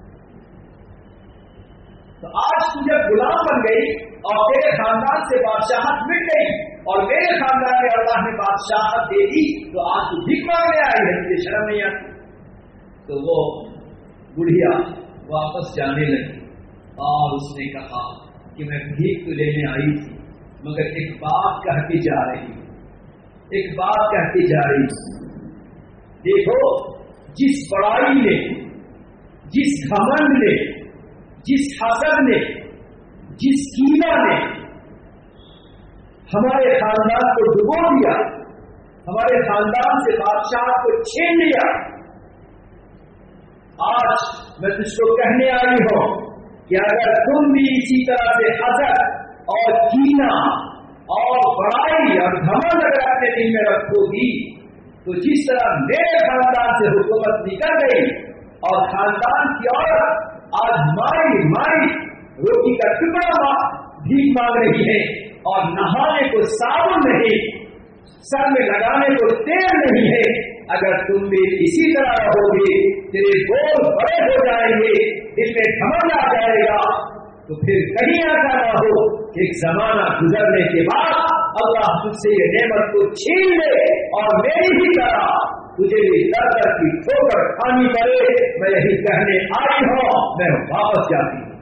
تو آج تجھے غلام بن گئی اور تیرے خاندان سے بادشاہت مٹ گئی, اور میرے خاندان میں اللہ نے بادشاہت دے دی, تو آج تو بھیک مانگنے آئی ہے, تجھے شرم نہیں آتی؟ تو وہ بڑھیا واپس جانے لگی, اور اس نے کہا کہ میں بھیک تو لینے آئی تھی, مگر ایک بات کہہ کے جا رہی ایک بات کہہ کے جا رہی دیکھو, جس بڑائی نے, جس گھمنڈ نے, جس حسد نے, جس کینہ نے ہمارے خاندان کو ڈبو دیا, ہمارے خاندان سے بادشاہ کو چھین لیا, آج میں تجھ کو کہنے آئی ہوں کہ اگر تم بھی اسی طرح سے حسد اور کینہ اور بڑائی اور گھمنڈ اگر اپنے دل میں رکھو گی, تو جس طرح میرے خاندان سے حکومت نکل گئی اور خاندان کی عورت آج مائی مائی روٹی کا ٹکڑا بھیک مانگ رہی ہے, اور نہانے کو صابن نہیں, سر میں لگانے کو تیل نہیں ہے, اگر تم بھی اسی طرح رہو گے, تیرے بول بڑے ہو جائیں گے, دل میں گھمنڈ آ جائے گا, تو پھر کہیں ایسا نہ ہو کہ ایک زمانہ گزرنے کے بعد اللہ تجھ سے یہ نعمت کو چھین لے اور میری ہی طرح تجھے بھی در در کی ٹھوکر کھانی پڑے. میں یہی کہنے آئی ہوں, میں واپس جاتی ہوں.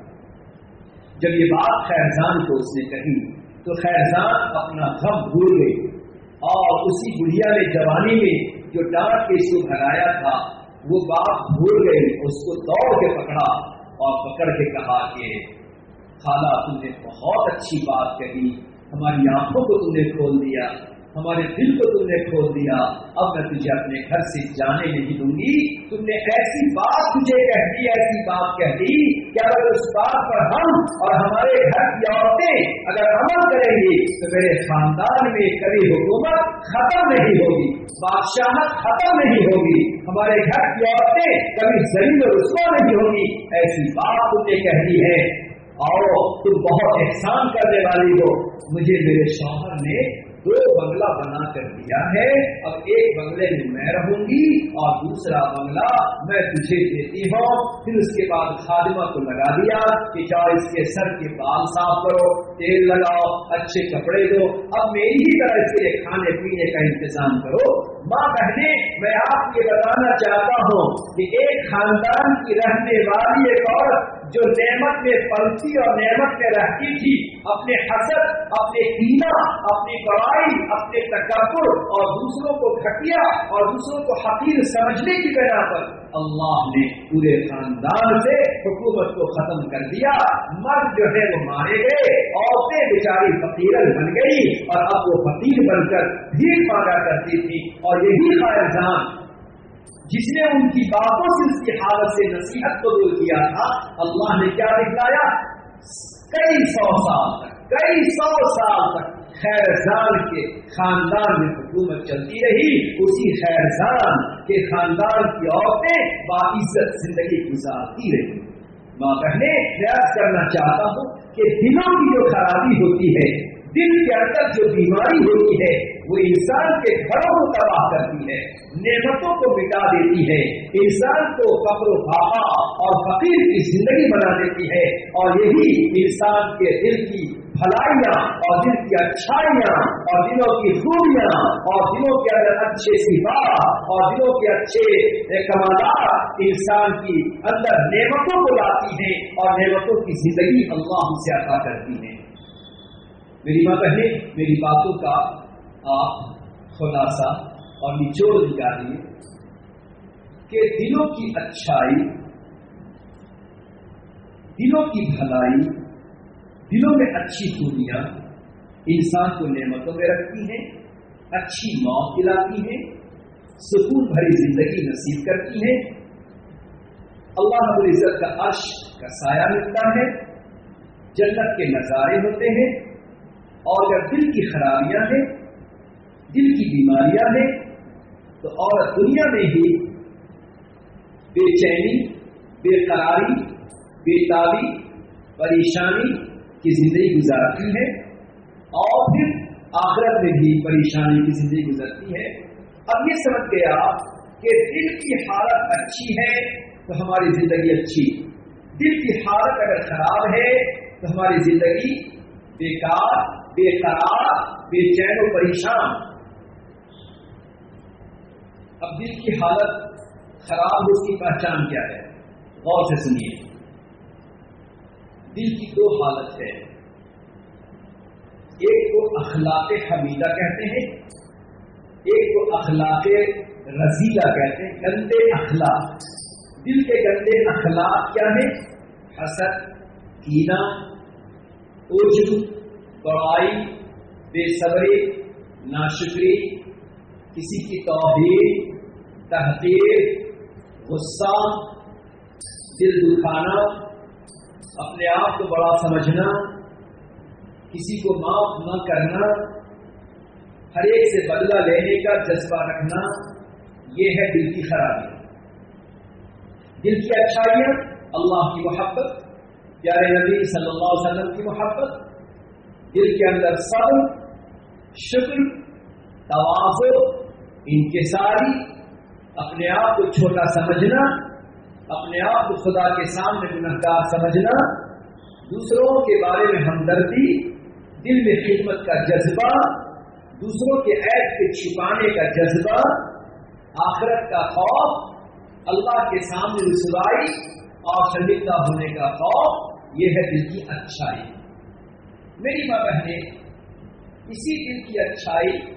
جب یہ بات خیرزان کو اس نے کہی تو خیرزان اپنا غم بھول گئی اور اسی बुढ़िया ने जवानी में जो डांट के इसको भगाया था वो बात भूल गई, उसको दौड़ के पकड़ा और पकड़ के कहा कि खाला तुमने बहुत अच्छी बात कही, हमारी आंखों को तुमने खोल दिया, हमारे दिल को तुमने खोल दिया, अब मैं तुझे अपने घर से जाने नहीं दूंगी। तुमने ऐसी बात मुझे कह दी, ऐसी बात कह दी कि अगर उस बात पर हम और हमारे घर की औरतें अगर अमल करेंगी तो मेरे खानदान में कभी हुकूमत खत्म नहीं होगी, बादशाहत खत्म नहीं होगी, हमारे घर की औरतें कभी जलील और रुसवा नहीं होगी। ऐसी बात तुमने कह दी है और तुम बहुत एहसान करने वाली हो। मुझे मेरे शौहर ने दो बंगला बना कर दिया है, अब एक बंगले में मैं रहूंगी और दूसरा बंगला मैं तुझे देती हूँ। फिर उसके बाद खादिमा को लगा दिया कि जाओ इसके सर के बाल साफ करो, तेल लगाओ, अच्छे कपड़े दो, अब मेरी ही तरह इसके लिए खाने पीने का इंतजाम करो। माँ बहने, मैं आपको ये बताना चाहता हूँ कि एक खानदान की रहने वाली एक औरत जो नेमत में पलती और नेमत में रहती थी, अपने हसद, अपने कीना, अपनी बड़ाई, अपने तकब्बुर और दूसरों को घटिया और दूसरों को हकीर समझने की बिना पर अल्लाह ने पूरे खानदान से हुकूमत को खत्म कर दिया। मर्द जो है वो मारे गए, औरतें बेचारी फकीरन बन गई और अब वो फकीर बनकर भीख मांगा करती थी। और यही खायरजान जिसने उनकी बातों से उसकी हालत से नसीहत को दूर किया था, अल्लाह ने क्या दिखलाया? कई सौ साल तक कई सौ साल तक खैरजान के खानदान में हुकूमत चलती रही। उसी खैरजान के खानदान की औरतें बाइज्जत जिंदगी गुजारती रही। माँ बहने, मैं अर्ज करना चाहता हूँ कि दिलों की जो खराबी होती है, दिल के अंदर जो बीमारी होती है, वो इंसान के घरों को तबाह करती है, नेमतों को मिटा देती है, इंसान को फक्र फाका और फकीर की जिंदगी बना देती है। और यही इंसान के दिल की भलाइयाँ और दिल की अच्छाइयाँ और दिलों की खूबियाँ और दिलों के अंदर अच्छे सिफात और दिलों के अच्छे कमालात इंसान की अंदर नेमतों को लाती हैं और नेमतों की जिंदगी अल्लाह से अता करती है। मेरी माँ बहने, मेरी बातों का आप खुलासा और निचोड़ निकालिए कि दिलों की अच्छाई, दिलों की भलाई, दिलों में अच्छी खूबियां इंसान को नेमतों में रखती हैं, अच्छी मौत दिलाती हैं, सुकून भरी जिंदगी नसीब करती हैं, अल्लाह रब्बुल इज्जत का अर्श का साया मिलता है, जन्नत के नजारे होते हैं। और अगर दिल की खराबियां हैं, दिल की बीमारियां हैं, तो औरत दुनिया में ही बेचैनी, बेकरारी, बेताबी, परेशानी की जिंदगी गुजारती है और फिर आखिरत में भी परेशानी की जिंदगी गुजरती है। अब ये समझ गया कि दिल की हालत अच्छी है तो हमारी जिंदगी अच्छी, दिल की हालत अगर खराब है तो हमारी जिंदगी बेकार, बेकरार, बेचैन और परेशान। अब दिल की हालत खराब, उसकी पहचान क्या है? गौर से सुनिए। दिल की दो हालत है, एक को अखलाके हमीदा कहते हैं, एक को अखलाके रजीला कहते हैं, गंदे अखलाक। दिल के गंदे अखलाक क्या है? हसद, कीना, उज्र, बड़ाई, बेसब्री, नाशुक्री, किसी की तौहीन, तहकीर, गुस्सा, दिल दुखाना, अपने आप को बड़ा समझना, किसी को माफ न करना, हर एक से बदला लेने का जज्बा रखना, ये है दिल की खराबी। दिल की अच्छाइयाँ, अल्लाह की मोहब्बत, प्यारे नबी सल्लल्लाहु अलैहि वसल्लम की मोहब्बत, दिल के अंदर सब्र, शुक्र, तवाज़ु, इंकिसारी, अपने आप को छोटा समझना, अपने आप को खुदा के सामने गुनहगार समझना, दूसरों के बारे में हमदर्दी, दिल में खिदमत का जज्बा, दूसरों के ऐब के छुपाने का जज्बा, आखिरत का खौफ, अल्लाह के सामने रुसवाई और शर्मिंदा होने का खौफ, यह है दिल की अच्छाई। मेरी माँ बहने, इसी दिल की अच्छाई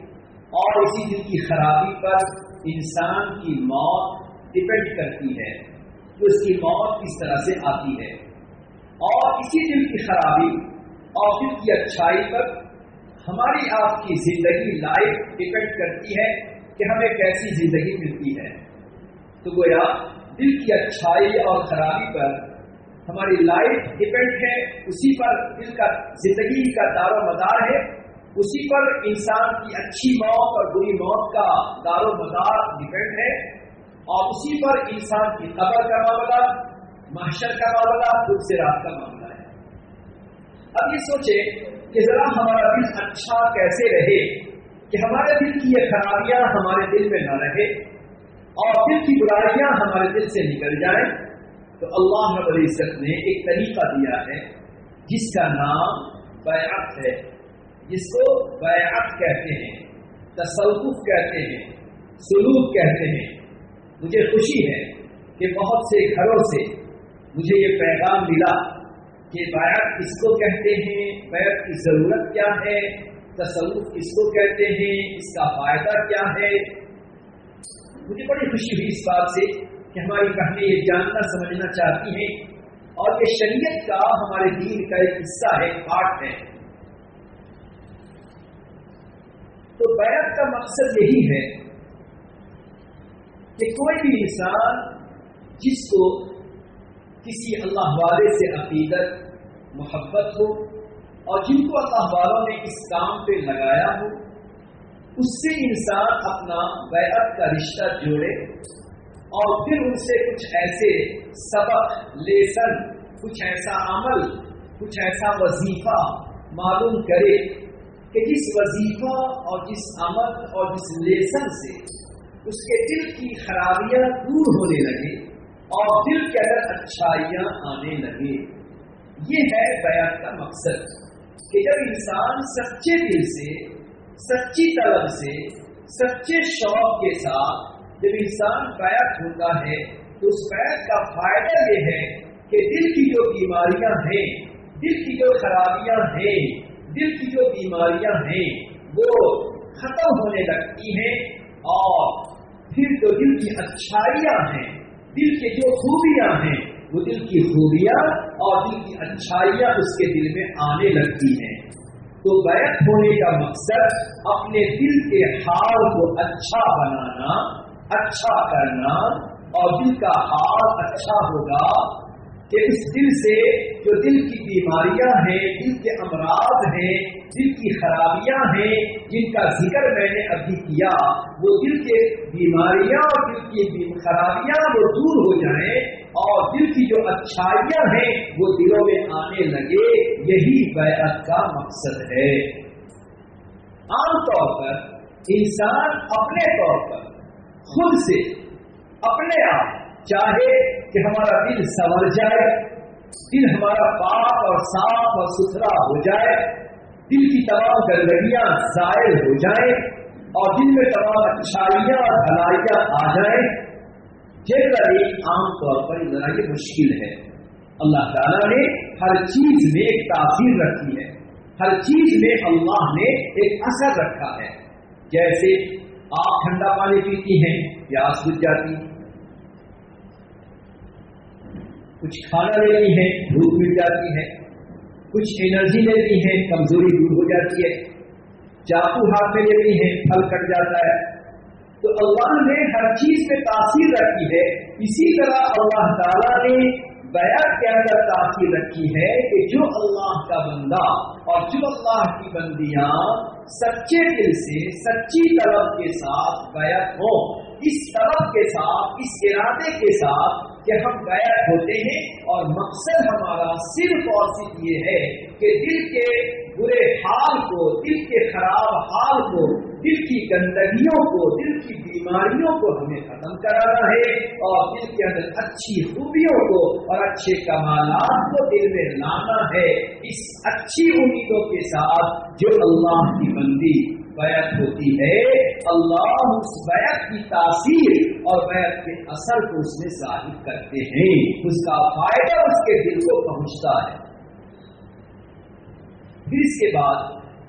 اور اسی دل کی خرابی پر انسان کی موت ڈپینڈ کرتی ہے کہ اس کی موت کس طرح سے آتی ہے، اور اسی دل کی خرابی اور دل کی اچھائی پر ہماری آپ کی زندگی لائف ڈپینڈ کرتی ہے کہ ہمیں کیسی زندگی ملتی ہے۔ تو گویا دل کی اچھائی اور خرابی پر ہماری لائف ڈپینڈ ہے، اسی پر دل کا زندگی کا دار و مدار ہے، اسی پر انسان کی اچھی موت اور بری موت کا دار و مدار ڈپینڈ ہے، اور اسی پر انسان کی قبر کا معاملہ، محشر کا معاملہ، خود سے رات کا معاملہ ہے۔ اب یہ سوچیں کہ ذرا ہمارا دل اچھا کیسے رہے کہ ہمارے دل کی یہ خرابیاں ہمارے دل میں نہ رہے اور دل کی برائیاں ہمارے دل سے نکل جائیں۔ تو اللہ رب العزت نے ایک طریقہ دیا ہے جس کا نام بیعت ہے، جس کو بیعت کہتے ہیں، تصوف کہتے ہیں، سلوک کہتے ہیں۔ مجھے خوشی ہے کہ بہت سے گھروں سے مجھے یہ پیغام ملا کہ بیعت کس کو کہتے ہیں، بیعت کی ضرورت کیا ہے، تصوف کس کو کہتے ہیں، اس کا فائدہ کیا ہے۔ مجھے بڑی خوشی ہوئی اس بات سے کہ ہماری بہنیں یہ جاننا سمجھنا چاہتی ہیں، اور یہ شریعت کا ہمارے دین کا ایک حصہ ہے، پارٹ ہے۔ تو بیعت کا مقصد یہی ہے کہ کوئی بھی انسان جس کو کسی اللہ والے سے عقیدت محبت ہو اور جن کو اللہ والوں نے اس کام پہ لگایا ہو، اس سے انسان اپنا بیعت کا رشتہ جوڑے اور پھر ان سے کچھ ایسے سبق، لیسن، کچھ ایسا عمل، کچھ ایسا وظیفہ معلوم کرے کہ جس وظیفہ اور جس عمل اور جس لیسن سے اس کے دل کی خرابیاں دور ہونے لگے اور دل کے اندر اچھائیاں آنے لگے۔ یہ ہے بیعت کا مقصد کہ جب انسان سچے دل سے، سچی طلب سے، سچے شوق کے ساتھ جب انسان بیعت ہوتا ہے تو اس بیعت کا فائدہ یہ ہے کہ دل کی جو بیماریاں ہیں، دل کی جو خرابیاں ہیں، دل کی جو بیماریاں ہیں وہ ختم ہونے لگتی ہیں، اور پھر جو دل کی اچھائیاں ہیں، دل کے جو خوبیاں ہیں، وہ دل کی خوبیاں اور دل کی اچھائیاں اس کے دل میں آنے لگتی ہیں۔ تو بیعت ہونے کا مقصد اپنے دل کے حال کو اچھا بنانا، اچھا کرنا، اور دل کا حال اچھا ہوگا کہ اس دل سے جو دل کی بیماریاں ہیں، دل کے امراض ہیں، دل کی خرابیاں ہیں جن کا ذکر میں نے ابھی کیا، وہ دل کے بیماریاں اور دل کی خرابیاں وہ دور ہو جائیں اور دل کی جو اچھائیاں ہیں وہ دلوں میں آنے لگے۔ یہی بیعت کا مقصد ہے۔ عام طور پر انسان اپنے طور پر خود سے اپنے آپ چاہے کہ ہمارا دل سنور جائے، دل ہمارا پاک اور صاف اور ستھرا ہو جائے، دل کی تمام گندگیاں ظاہر ہو جائیں اور دل میں تمام اچھائیاں اور بھلائیاں آ جائیں، جنرلی عام طور پر ذرا یہ مشکل ہے۔ اللہ تعالیٰ نے ہر چیز میں ایک تاثیر رکھی ہے، ہر چیز میں اللہ نے ایک اثر رکھا ہے۔ جیسے آپ ٹھنڈا پانی پیتی ہیں، پیاس بجھ جاتی ہے، کچھ کھانا لیتی ہے، بھوک مٹ جاتی ہے، کچھ انرجی لیتی ہے، کمزوری دور ہو جاتی ہے، چاقو ہاتھ میں لیتی ہے، پھل کٹ جاتا ہے۔ تو اللہ نے ہر چیز میں تاثیر رکھی ہے، اسی طرح اللہ تعالیٰ نے بیعت کے اندر تاثیر رکھی ہے کہ جو اللہ کا بندہ اور جو اللہ کی بندیاں سچے دل سے، سچی طلب کے ساتھ بیعت ہو، اس طلب کے ساتھ، اس ارادے کے ساتھ کہ ہم بیعت ہوتے ہیں اور مقصد ہمارا صرف اور صرف یہ ہے کہ دل کے برے حال کو، دل کے خراب حال کو، دل کی گندگیوں کو، دل کی بیماریوں کو ہمیں ختم کرانا ہے اور دل کے اندر اچھی خوبیوں کو اور اچھے کمالات کو دل میں لانا ہے۔ اس اچھی امیدوں کے ساتھ جو اللہ کی بندی بیعت ہوتی ہے، اللہ اس بیعت کی تاثیر اور بیعت کے اثر کو اس میں ظاہر کرتے ہیں، اس کا فائدہ اس کے دل کو پہنچتا ہے۔ پھر اس کے بعد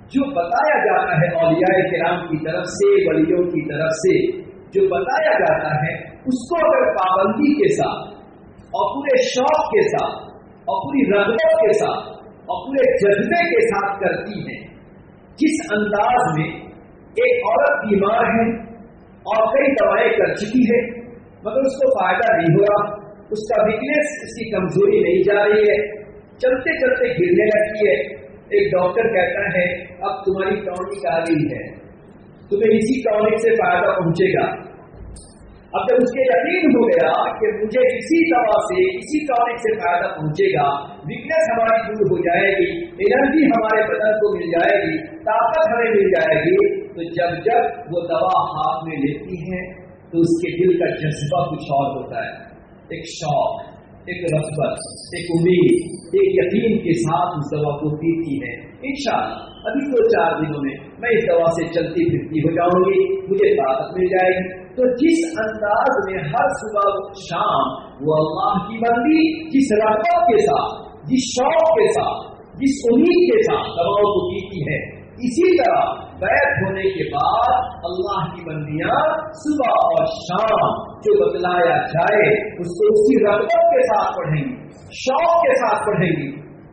جو بتایا جاتا ہے اولیاء کرام کی طرف سے، ولیوں کی طرف سے جو بتایا جاتا ہے، اس کو اگر پابندی کے ساتھ اور پورے شوق کے ساتھ اور پوری رغبت کے ساتھ اور پورے جذبے کے ساتھ کرتی ہے، جس انداز میں ایک عورت بیمار ہے اور کئی دوائیں کر چکی ہے مگر اس کو فائدہ نہیں ہوا، اس کا ویکنیس، اس کی کمزوری نہیں جا رہی ہے، چلتے چلتے گرنے لگتی ہے، ایک ڈاکٹر کہتا ہے اب تمہاری ٹونک آ گئی ہے، تمہیں اسی ٹونک سے فائدہ پہنچے گا۔ اب جب اس کے یقین ہو گیا کہ مجھے اسی دوا سے، اسی ٹونک سے فائدہ پہنچے گا، ویکنیس ہماری دور ہو جائے گی، انرجی ہمارے بدن کو مل جائے گی، طاقت ہمیں مل جائے گی، تو جب جب وہ دوا ہاتھ میں لیتی ہے تو اس کے دل کا جذبہ کچھ اور ہوتا ہے، ایک شوق، ایک رغبت، ایک امید، ایک یقین کے ساتھ اس دوا کو پیتی ہے۔ انشاءاللہ ابھی دو چار دنوں میں میں اس دوا سے چلتی پھرتی ہو جاؤں گی، مجھے طاقت مل جائے گی۔ تو جس انداز میں ہر صبح شام وہ اللہ کی بندی جس رغبت کے ساتھ، جس شوق کے ساتھ، جس امید کے ساتھ دواؤں کو پیتی ہے، اسی طرح بیعت ہونے کے بعد اللہ کی بندیاں صبح اور شام جو بتلایا جائے اس کو اسی رغبت کے ساتھ پڑھیں گی، شوق کے ساتھ پڑھیں گی،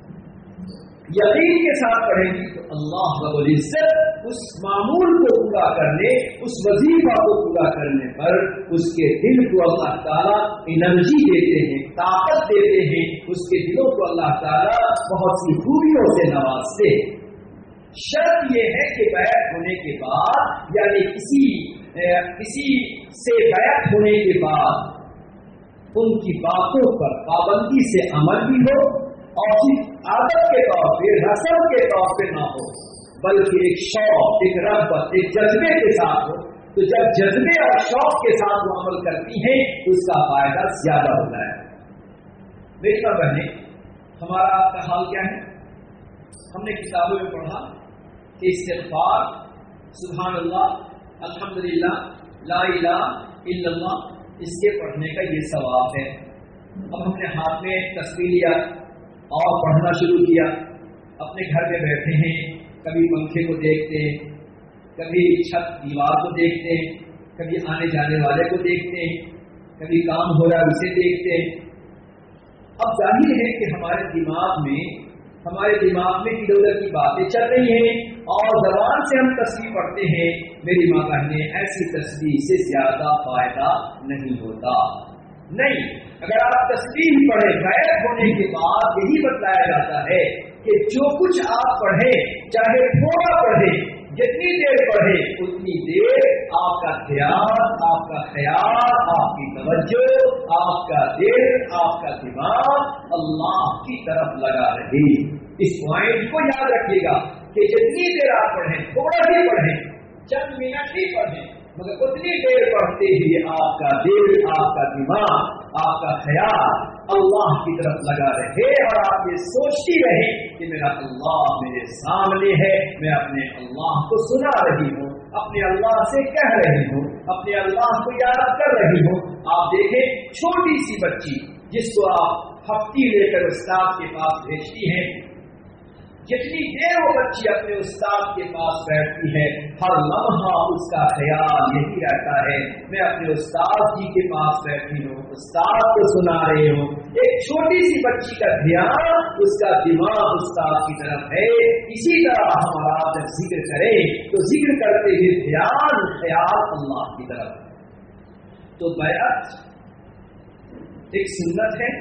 یقین کے ساتھ پڑھیں گی، تو اللہ رب العزت اس معمول کو پورا کرنے، اس وظیفہ کو پورا کرنے پر اس کے دل کو اللہ تعالیٰ انرجی دیتے ہیں، طاقت دیتے ہیں، اس کے دلوں کو اللہ تعالیٰ بہت سی خوبیوں سے نوازتے ہیں۔ شرط یہ ہے کہ بیعت ہونے کے بعد، یعنی کسی کسی سے بیعت ہونے کے بعد ان کی باتوں پر پابندی سے عمل بھی ہو اور صرف عادت کے طور پہ، رسم کے طور پہ نہ ہو، بلکہ ایک شوق، ایک رغبت، ایک جذبے کے ساتھ ہو۔ تو جب جذبے اور شوق کے ساتھ وہ عمل کرتی ہیں تو اس کا فائدہ زیادہ ہوتا ہے۔ بیٹا بہنیں، ہمارا آپ کا حال کیا ہے؟ ہم نے کتابوں میں پڑھا کہ استغفار، سبحان اللہ، الحمدللہ، لا الہ الا اللہ، اس کے پڑھنے کا یہ ثواب ہے۔ اب ہم نے ہاتھ میں تصویر لیا اور پڑھنا شروع کیا، اپنے گھر میں بیٹھے ہیں، کبھی پنکھے کو دیکھتے ہیں، کبھی چھت دیوار کو دیکھتے ہیں، کبھی آنے جانے والے کو دیکھتے ہیں، کبھی کام ہو رہا ہے اسے دیکھتے ہیں۔ اب ظاہر ہے کہ ہمارے دماغ میں ہمارے دماغ میں ادھر ادھر کی باتیں چل رہی ہیں اور زبان سے ہم تصویر پڑھتے ہیں۔ میری ماں کہنے ایسی تصویر سے زیادہ فائدہ نہیں ہوتا۔ نہیں، اگر آپ تصویر پڑھیں، بیعت ہونے کے بعد یہی بتایا جاتا ہے کہ جو کچھ آپ پڑھیں، چاہے تھوڑا پڑھیں، جتنی دیر پڑھیں اتنی دیر آپ کا خیال، آپ کا خیال، آپ کی توجہ، آپ کا دل، آپ کا دماغ اللہ کی طرف لگا رہے۔ اس پوائنٹ کو یاد رکھیے گا کہ جتنی دیر آپ پڑھیں، تھوڑا ہی پڑھیں، چند منٹ ہی پڑھیں، مگر اتنی دیر پڑھتے ہی آپ کا دل، آپ کا دماغ، آپ کا خیال اللہ کی طرف لگا رہے اور آپ یہ سوچتی رہیں کہ میرا اللہ میرے سامنے ہے، میں اپنے اللہ کو سنا رہی ہوں، اپنے اللہ سے کہہ رہی ہوں، اپنے اللہ کو یاد کر رہی ہوں۔ آپ دیکھیں چھوٹی سی بچی جس کو آپ ہفتی لے کر استاد کے پاس بھیجتی ہیں، جتنی دیر وہ بچی اپنے استاد کے پاس بیٹھتی ہے، ہر لمحہ اس کا خیال یہی رہتا ہے میں اپنے استاد جی کے پاس بیٹھی ہوں، استاد کو سنا رہی ہوں۔ ایک چھوٹی سی بچی کا دھیان، اس کا دماغ استاد کی طرف ہے۔ اسی طرح ہمارا جب ذکر کریں تو ذکر کرتے ہوئے دھیان، خیال اللہ کی طرف۔ تو بیعت ایک سنت ہے۔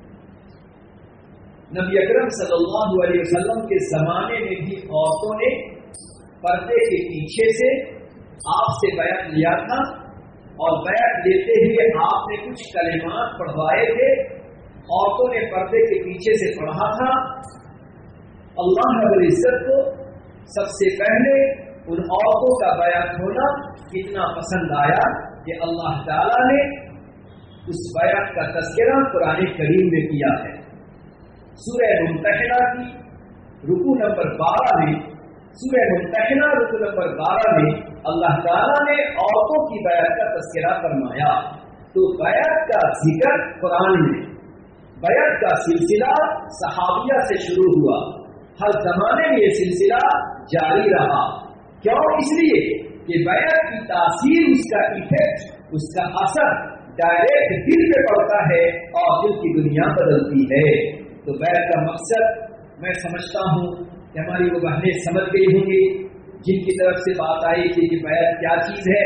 نبی اکرم صلی اللہ علیہ وسلم کے زمانے میں بھی عورتوں نے پردے کے پیچھے سے آپ سے بیعت لیا تھا اور بیعت لیتے ہوئے آپ نے کچھ کلمات پڑھوائے تھے، عورتوں نے پردے کے پیچھے سے پڑھا تھا۔ اللہ رب العزت کو سب سے پہلے ان عورتوں کا بیعت ہونا اتنا پسند آیا کہ اللہ تعالی نے اس بیعت کا تذکرہ قرآن کریم میں کیا ہے۔ سورہ ممتحنہ کی رکوع نمبر بارہ میں سورہ ممتحنہ رکوع نمبر بارہ میں اللہ تعالیٰ نے عورتوں کی بیعت کا تذکرہ فرمایا۔ تو بیعت کا ذکر قرآن میں، بیعت کا سلسلہ صحابیہ سے شروع ہوا، ہر زمانے میں یہ سلسلہ جاری رہا. کیوں؟ اس لیے کہ بیعت کی تاثیر، اس کا ایفیکٹ، اس کا اثر ڈائریکٹ دل پہ پڑتا ہے اور دل کی دنیا بدلتی ہے. تو بیعت کا مقصد میں سمجھتا ہوں کہ ہماری وہ بہنیں سمجھ گئی ہوں گی جن کی طرف سے بات آئی تھی کہ بیعت کیا چیز ہے.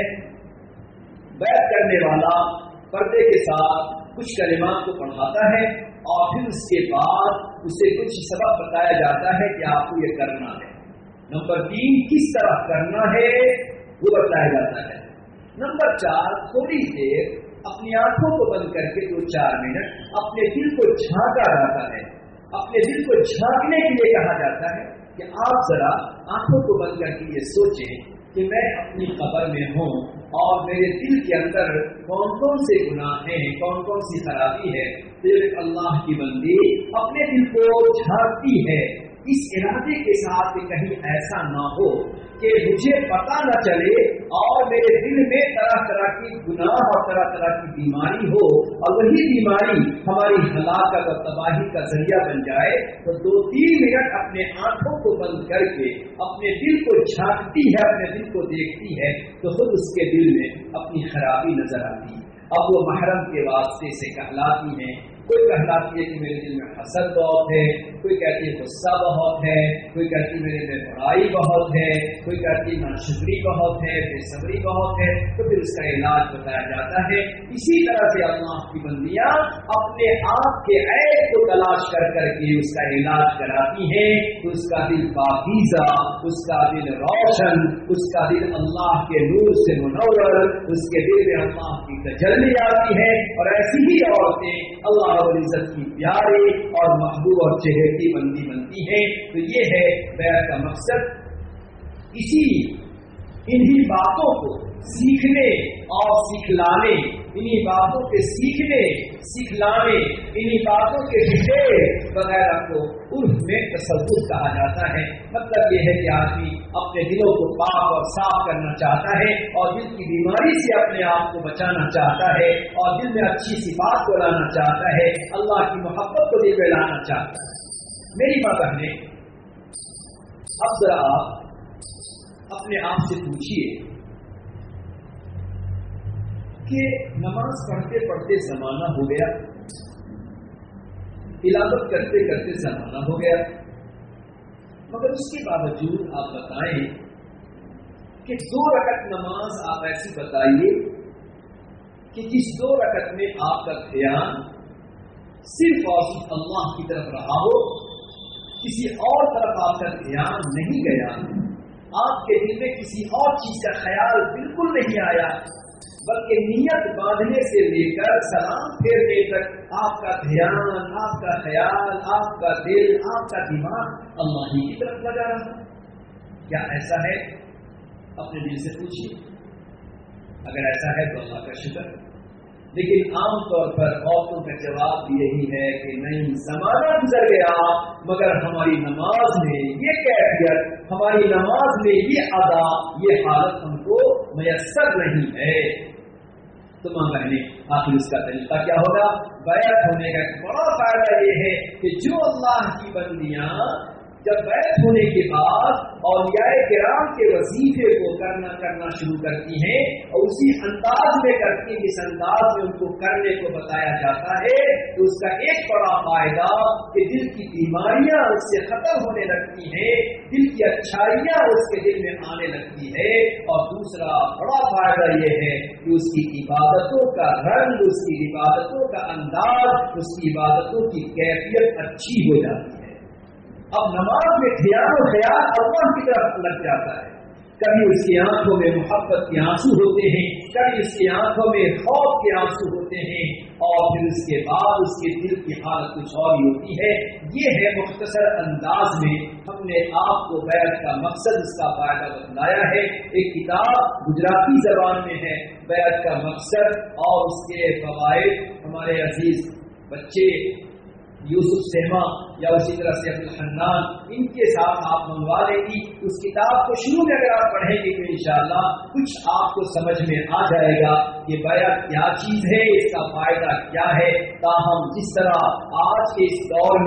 بیعت کرنے والا پردے کے ساتھ کچھ کلمات کو پڑھاتا ہے اور پھر اس کے بعد اسے کچھ سبق بتایا جاتا ہے کہ آپ کو یہ کرنا ہے. نمبر تین، کس طرح کرنا ہے وہ بتایا جاتا ہے. نمبر چار، تھوڑی دیر اپنی آنکھوں کو بند کر کے دو چار منٹ اپنے دل کو جھانکا جاتا ہے. اپنے دل کو جھانکنے کے لیے کہا جاتا ہے کہ آپ ذرا آنکھوں کو بند کر کے یہ سوچیں کہ میں اپنی قبر میں ہوں اور میرے دل کے اندر کون کون سے گناہ ہیں، کون کون سی خرابی ہے. پھر اللہ کی بندی اپنے دل کو جھانکتی ہے اس ارادے کے ساتھ کہ کہیں ایسا نہ ہو کہ مجھے پتا نہ چلے اور میرے دل میں طرح طرح کی گناہ اور طرح طرح کی بیماری ہو اور وہی بیماری ہماری ہلاکت اور تباہی کا ذریعہ بن جائے. تو دو تین منٹ اپنے آنکھوں کو بند کر کے اپنے دل کو جھانکتی ہے، اپنے دل کو دیکھتی ہے تو خود اس کے دل میں اپنی خرابی نظر آتی ہے. اب وہ محرم کے واسطے سے کہلاتی ہیں. کوئی کہلاتی ہے کہ میرے دل میں حسد بہت ہے، کوئی کہتی ہے غصہ بہت ہے، کوئی کہتی ہے میرے میں برائی بہت ہے، کوئی کہتی ہے ناشکری بہت ہے، بے صبری بہت ہے. تو پھر اس کا علاج بتایا جاتا ہے. اسی طرح سے اللہ کی بندیاں اپنے آپ کے عیب کو تلاش کر کر کے اس کا علاج کراتی ہیں. تو اس کا دل پاکیزہ، اس کا دل روشن، اس کا دل اللہ کے نور سے منور، اس کے دل میں اللہ کی تجلی آتی ہے. اور ایسی ہی عورتیں اللہ رب العزت کی پیارے اور محبوب اور چہرے کی بندی بنتی ہیں. تو یہ ہے بیعت کا مقصد. اسی انہی باتوں کو سیکھنے اور سکھلانے، انہی باتوں کے سیکھنے سکھلانے، انہی باتوں کے ڈیٹیل وغیرہ کو عرف میں تصوف کہا جاتا ہے. مطلب یہ ہے کہ آدمی اپنے دلوں کو پاک اور صاف کرنا چاہتا ہے اور دل کی بیماری سے اپنے آپ کو بچانا چاہتا ہے اور دل میں اچھی صفات کو لانا چاہتا ہے، اللہ کی محبت کو دل میں لانا چاہتا ہے. میری ماں بہنیں، اب ذرا آپ اپنے آپ سے پوچھیے کہ نماز پڑھتے پڑھتے زمانہ ہو گیا، تلاوت کرتے کرتے زمانہ ہو گیا، مگر اس کے باوجود آپ بتائیں کہ دو رکعت نماز آپ ایسی بتائیے کہ جس دو رکعت میں آپ کا دھیان صرف اور صرف اللہ کی طرف رہا ہو، کسی اور طرف آپ کا دھیان نہیں گیا، آپ کے دل میں کسی اور چیز کا خیال بالکل نہیں آیا، بلکہ نیت باندھنے سے لے کر سلام پھیرنے تک آپ کا دھیان، آپ کا خیال، آپ کا دل، آپ کا دماغ اللہ ہی کی طرف لگا رہا. کیا ایسا ہے؟ اپنے دل سے پوچھیے. اگر ایسا ہے تو اللہ کا شکر. لیکن عام طور پر عورتوں کا جواب بھی یہی ہے کہ نہیں، زمانہ گزر گیا مگر ہماری نماز میں یہ کیفیت، ہماری نماز میں یہ ادا، یہ حالت ہم کو میسر نہیں ہے. تو ماں بہنیں، آخر اس کا طریقہ کیا ہوگا؟ بیعت ہونے کا ایک بڑا فائدہ یہ ہے کہ جو اللہ کی بندیاں جب بیعت ہونے کے بعد اولیاء کرام کے وظیفے کو کرنا کرنا شروع کرتی ہیں اور اسی انداز میں کرتی ہیں جس انداز میں ان کو کرنے کو بتایا جاتا ہے، تو اس کا ایک بڑا فائدہ کہ دل کی بیماریاں اس سے ختم ہونے لگتی ہیں، دل کی اچھائیاں اس کے دل میں آنے لگتی ہے. اور دوسرا بڑا فائدہ یہ ہے کہ اس کی عبادتوں کا رنگ، اس کی عبادتوں کا انداز، اس کی عبادتوں کی کیفیت اچھی ہو جاتی ہے. اب نماز میں دھیان و خیال اللہ کی طرف لگ جاتا ہے. کبھی اس کی آنکھوں میں محبت کے آنسو ہوتے ہیں، کبھی اس کی آنکھوں میں خوف کے آنسو ہوتے ہیں، اور پھر اس کے بعد اس کے دل کی حالت کچھ اور ہی ہوتی ہے. یہ ہے مختصر انداز میں ہم نے آپ کو بیعت کا مقصد، اس کا فائدہ بتلایا ہے. ایک کتاب گجراتی زبان میں ہے، بیعت کا مقصد اور اس کے فوائد. ہمارے عزیز بچے یوسف سہما یا اسی طرح سے عبد الحنان، ان کے ساتھ آپ منگوا لیں گی. اس کتاب کو شروع میں اگر آپ پڑھیں گے تو انشاءاللہ کچھ آپ کو سمجھ میں آ جائے گا کہ بیعت کیا چیز ہے، اس کا فائدہ کیا ہے. تاہم جس طرح آج کے اس دور میں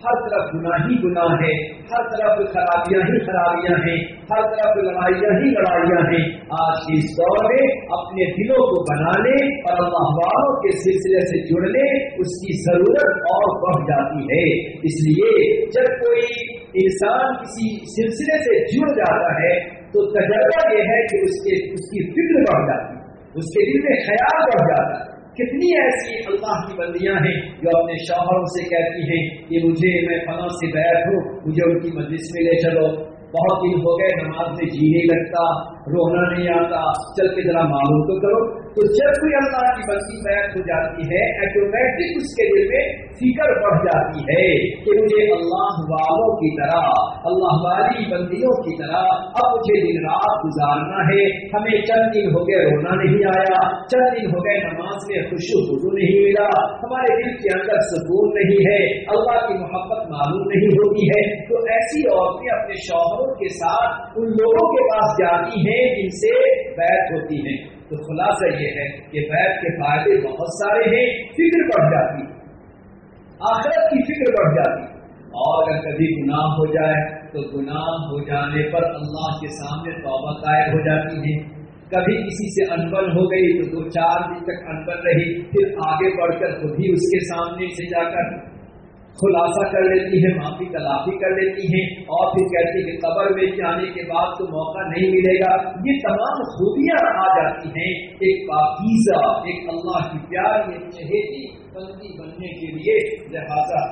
ہر طرف گناہ ہی گناہ ہے، ہر طرف خرابیاں ہی خرابیاں ہیں، ہر طرف لڑائیاں ہی لڑائیاں ہیں. آج کے اس دور میں اپنے دلوں کو بنانے اور اللہ والوں کے سلسلے سے جڑنے اس کی ضرورت اور بڑھ جاتی ہے. اس لیے جب کوئی انسان کسی سلسلے سے جڑ جاتا ہے تو تجربہ یہ ہے کہ اس کے اس کی فکر بڑھ جاتی ہے، اس کے دل میں خیال بڑھ جاتا ہے. کتنی ایسی اللہ کی بندیاں ہیں جو اپنے شوہروں سے کہتی ہیں کہ مجھے میں فلاں سے بیعت ہوں، مجھے ان کی مجلس میں لے چلو. بہت دن ہو گئے نماز میں جی نہیں لگتا، رونا نہیں آتا، چل کے ذرا معلوم تو کرو. تو جب کوئی اللہ کی بندی بیعت ہو جاتی ہے ایٹومیٹک اس کے دل میں فکر بڑھ جاتی ہے کہ مجھے اللہ والوں کی طرح، اللہ والی بندیوں کی طرح اب مجھے دن رات گزارنا ہے. ہمیں چند دن ہو گئے رونا نہیں آیا، چند دن ہو گئے نماز میں خوشو خضو نہیں ملا، ہمارے دل کے اندر سکون نہیں ہے، اللہ کی محبت معلوم نہیں ہوتی ہے. تو ایسی عورتیں اپنے شوہروں کے ساتھ ان لوگوں کے پاس جاتی ہیں جن سے بیعت ہوتی ہیں. تو خلاصہ یہ ہے کہ بیعت کے فائدے بہت سارے ہیں. فکر بڑھ جاتی، آخرت کی فکر بڑھ جاتی. اور اگر کبھی گناہ ہو جائے تو گناہ ہو جانے پر اللہ کے سامنے توبہ قائم ہو جاتی ہے. کبھی کسی سے انبن ہو گئی تو دو چار دن تک انبن رہی، پھر آگے بڑھ کر خود ہی اس کے سامنے سے جا کر خلاصہ کر لیتی ہے، معافی تلافی کر لیتی ہیں، اور پھر کہتی ہے کہ قبر میں جانے کے بعد تو موقع نہیں ملے گا. یہ تمام خوبیاں آ جاتی ہیں ایک پاکیزہ، ایک اللہ کی پیاری ایک چہیتی بندی بننے کے لیے. لہذا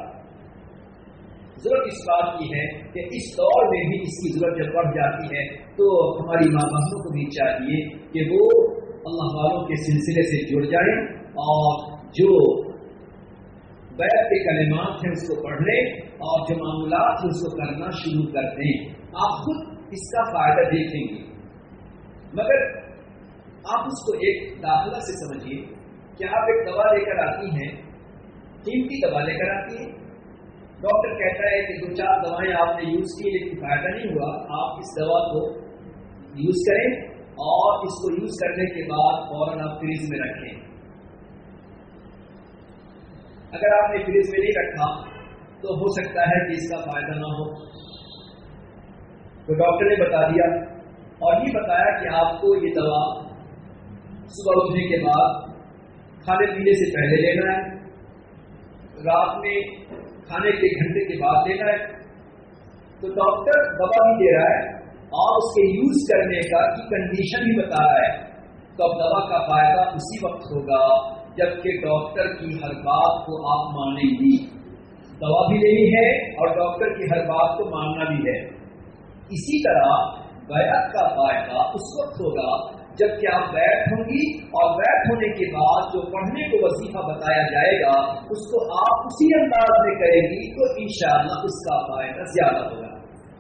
ضرورت اس بات کی ہے کہ اس دور میں بھی اس کی ضرورت جب بڑھ جاتی ہے تو ہماری ماں بہنوں کو بھی چاہیے کہ وہ اللہ والوں کے سلسلے سے جڑ جائیں اور جو بیعت کے کلمات ہیں اس کو پڑھ لیں اور جو معمولات ہیں اس کو کرنا شروع کر دیں. آپ خود اس کا فائدہ دیکھیں گے. مگر آپ اس کو ایک داخلہ سے سمجھیے کہ آپ ایک دوا لے کر آتی ہیں، قیمتی دوا لے کر آتی ہیں، ڈاکٹر کہتا ہے کہ دو چار دوائیں آپ نے یوز کی لیکن فائدہ نہیں ہوا، آپ اس دوا کو یوز کریں اور اس کو یوز کرنے کے بعد فوراً آپ فریج میں رکھیں. اگر آپ نے فریج میں نہیں رکھا تو ہو سکتا ہے کہ اس کا فائدہ نہ ہو. تو ڈاکٹر نے بتا دیا اور یہ بتایا کہ آپ کو یہ دوا صبح اٹھنے کے بعد کھانے پینے سے پہلے لینا ہے، رات میں کھانے کے گھنٹے کے بعد لینا ہے. تو ڈاکٹر دوا بھی دے رہا ہے اور اس کے یوز کرنے کا کی کنڈیشن بھی بتا رہا ہے. تو اب دوا کا فائدہ اسی وقت ہوگا جبکہ ڈاکٹر کی ہر بات کو آپ مانیں گی. دوا بھی لینی ہے اور ڈاکٹر کی ہر بات کو ماننا بھی ہے. اسی طرح بیعت کا فائدہ اس وقت ہوگا جبکہ آپ بیعت ہوں گی اور بیعت ہونے کے بعد جو پڑھنے کو وظیفہ بتایا جائے گا اس کو آپ اسی انداز میں کریں گی تو انشاءاللہ اس کا فائدہ زیادہ ہوگا.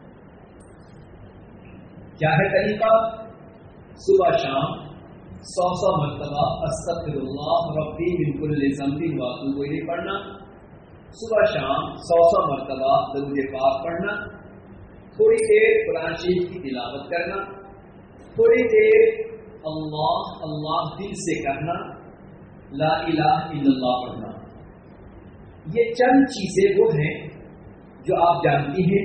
کیا ہے طریقہ؟ صبح شام سو سو مرتبہ استغفر اللہ ربی من کل ذنب واتوب الیہ پڑھنا، صبح شام سو سو مرتبہ درود پاک پڑھنا، تھوڑی دیر قرآن شریف کی تلاوت کرنا، تھوڑی دیر اللہ اللہ دل سے کہنا، لا الہ الا اللہ پڑھنا. یہ چند چیزیں وہ ہیں جو آپ جانتی ہیں،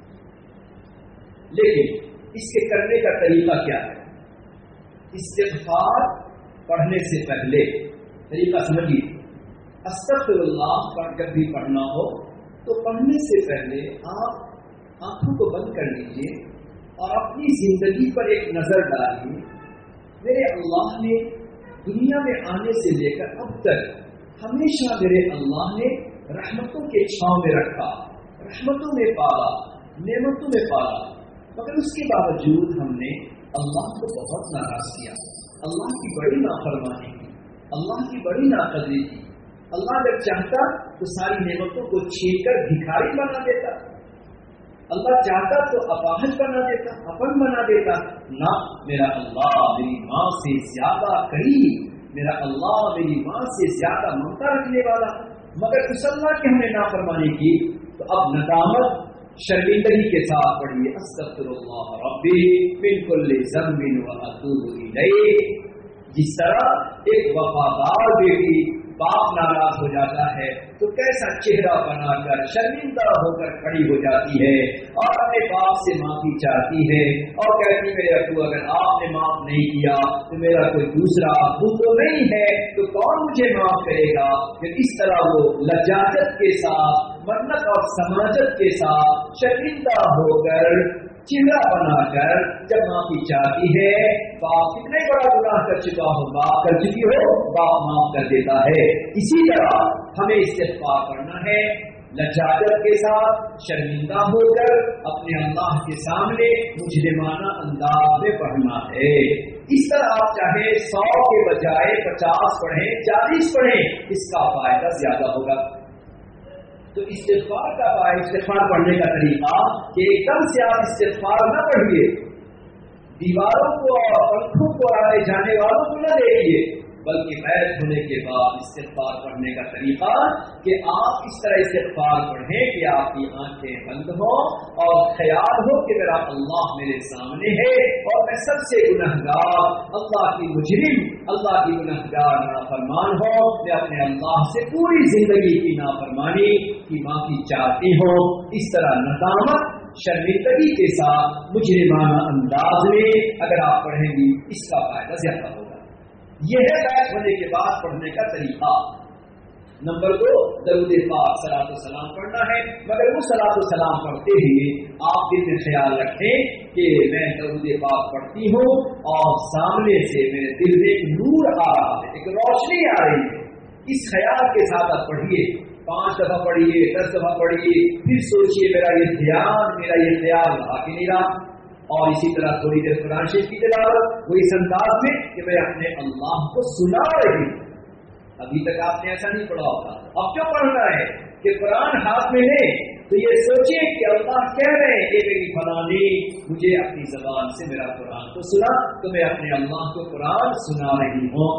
لیکن اس کے کرنے کا طریقہ کیا ہے؟ استغفار پڑھنے سے پہلے طریقہ سمجھیے. استغفر اللہ پر جب بھی پڑھنا ہو تو پڑھنے سے پہلے آپ آنکھوں کو بند کر لیجیے اور اپنی زندگی پر ایک نظر ڈالیے. میرے اللہ نے دنیا میں آنے سے لے کر اب تک ہمیشہ میرے اللہ نے رحمتوں کے چھاؤں میں رکھا، رحمتوں میں پالا، نعمتوں میں پالا، مگر اس کے باوجود ہم نے اللہ کو بہت ناراض کیا، اللہ کی بڑی نافرمانی کی، اللہ کی بڑی ناقدری کی. اللہ جب چاہتا تو ساری نعمتوں کو چھین کر بھکاری بنا دیتا، اللہ چاہتا تو اپاہج بنا دیتا، اپن بنا دیتا. نہ، میرا اللہ میری ماں سے زیادہ قریب، میرا اللہ میری ماں سے زیادہ ممتا رکھنے والا. مگر اس اللہ کی ہم نے نافرمانی کی تو اب ندامت شرمندگی کے ساتھ پڑھیے استغفر اللہ ربی من کل ذنب واتوب الیہ. جس طرح ایک وفادار بیٹی बाप नाराज हो जाता है तो कैसा चेहरा बनाकर शर्मिंदा होकर खड़ी हो जाती है और अपने बाप से माफी चाहती है और कहती मेरे अब्बू अगर आपने माफ नहीं किया तो मेरा कोई दूसरा अब्बू तो नहीं है तो कौन मुझे माफ करेगा। फिर इस तरह वो लज्जात के साथ मन्नत और समाजत के साथ शर्मिंदा होकर चेहरा बनाकर जब माफी चाहती है, बाप कितने बड़ा गुनाह कर चुका हो, बाप कर चुकी हो, बाप माफ कर देता है। इसी तरह हमें इस्तिग़फ़ार करना है लज्जात के साथ, शर्मिंदा होकर अपने अल्लाह के सामने मुजरिमाना अंदाज में पढ़ना है। इस तरह आप चाहे सौ के बजाय पचास पढ़ें, चालीस पढ़ें, इसका फायदा ज्यादा होगा। तो इस्तिग़फ़ार का इस्तिग़फ़ार पढ़ने का तरीका कि एकदम से आप इस्तिग़फ़ार न पढ़िए, दीवारों को और पंखों को आने जाने वालों को न देखिए, बल्कि बैठ होने के बाद इस्तिग़फ़ार पढ़ने का तरीका कि आप इस तरह इस्तिग़फ़ार पढ़ें कि आपकी आंखें बंद हो और ख्याल हो कि मेरा अल्लाह मेरे सामने है और मैं सबसे गुनहगार, अल्लाह की मुजरिम, अल्लाह की गुनहगार नाफरमान हो। मैं अपने अल्लाह से पूरी जिंदगी की नाफरमानी की माफी चाहती हूँ। इस तरह नदामत शर्मिंदगी के साथ मुजरिमाना अंदाज में अगर आप पढ़ेंगी, इसका फायदा ज्यादा होगा। यह है बैठ होने के बाद पढ़ने का तरीका। नंबर दो, दरूद पाक सलातो सलाम पढ़ना है, मगर वो सलातो सलाम पढ़ते हुए आप दिल में ख्याल रखें कि मैं दरूद पाक पढ़ती हूँ और सामने से मेरे दिल में एक नूर आ रहा है, एक रोशनी आ रही है। इस ख्याल के साथ आप पढ़िए, पांच दफा पढ़िए, दस दफा पढ़िए, फिर सोचिए मेरा ये ध्यान, मेरा ये ख्याल रहा कि नहीं रहा। और इसी तरह थोड़ी देर कुरान शरीफ की तिलावत, वो इस अंदाज में कि मैं अपने अल्लाह को सुना रही हूँ। अभी तक आपने ऐसा नहीं पढ़ा होगा, अब क्यों पढ़ना है कि कुरान हाथ में ले तो ये सोचिए कि अल्लाह कह रहे हैं ये मेरी फलानी मुझे अपनी जबान से मेरा कुरान को सुना, तो मैं अपने अल्लाह को कुरान सुना रही हूँ,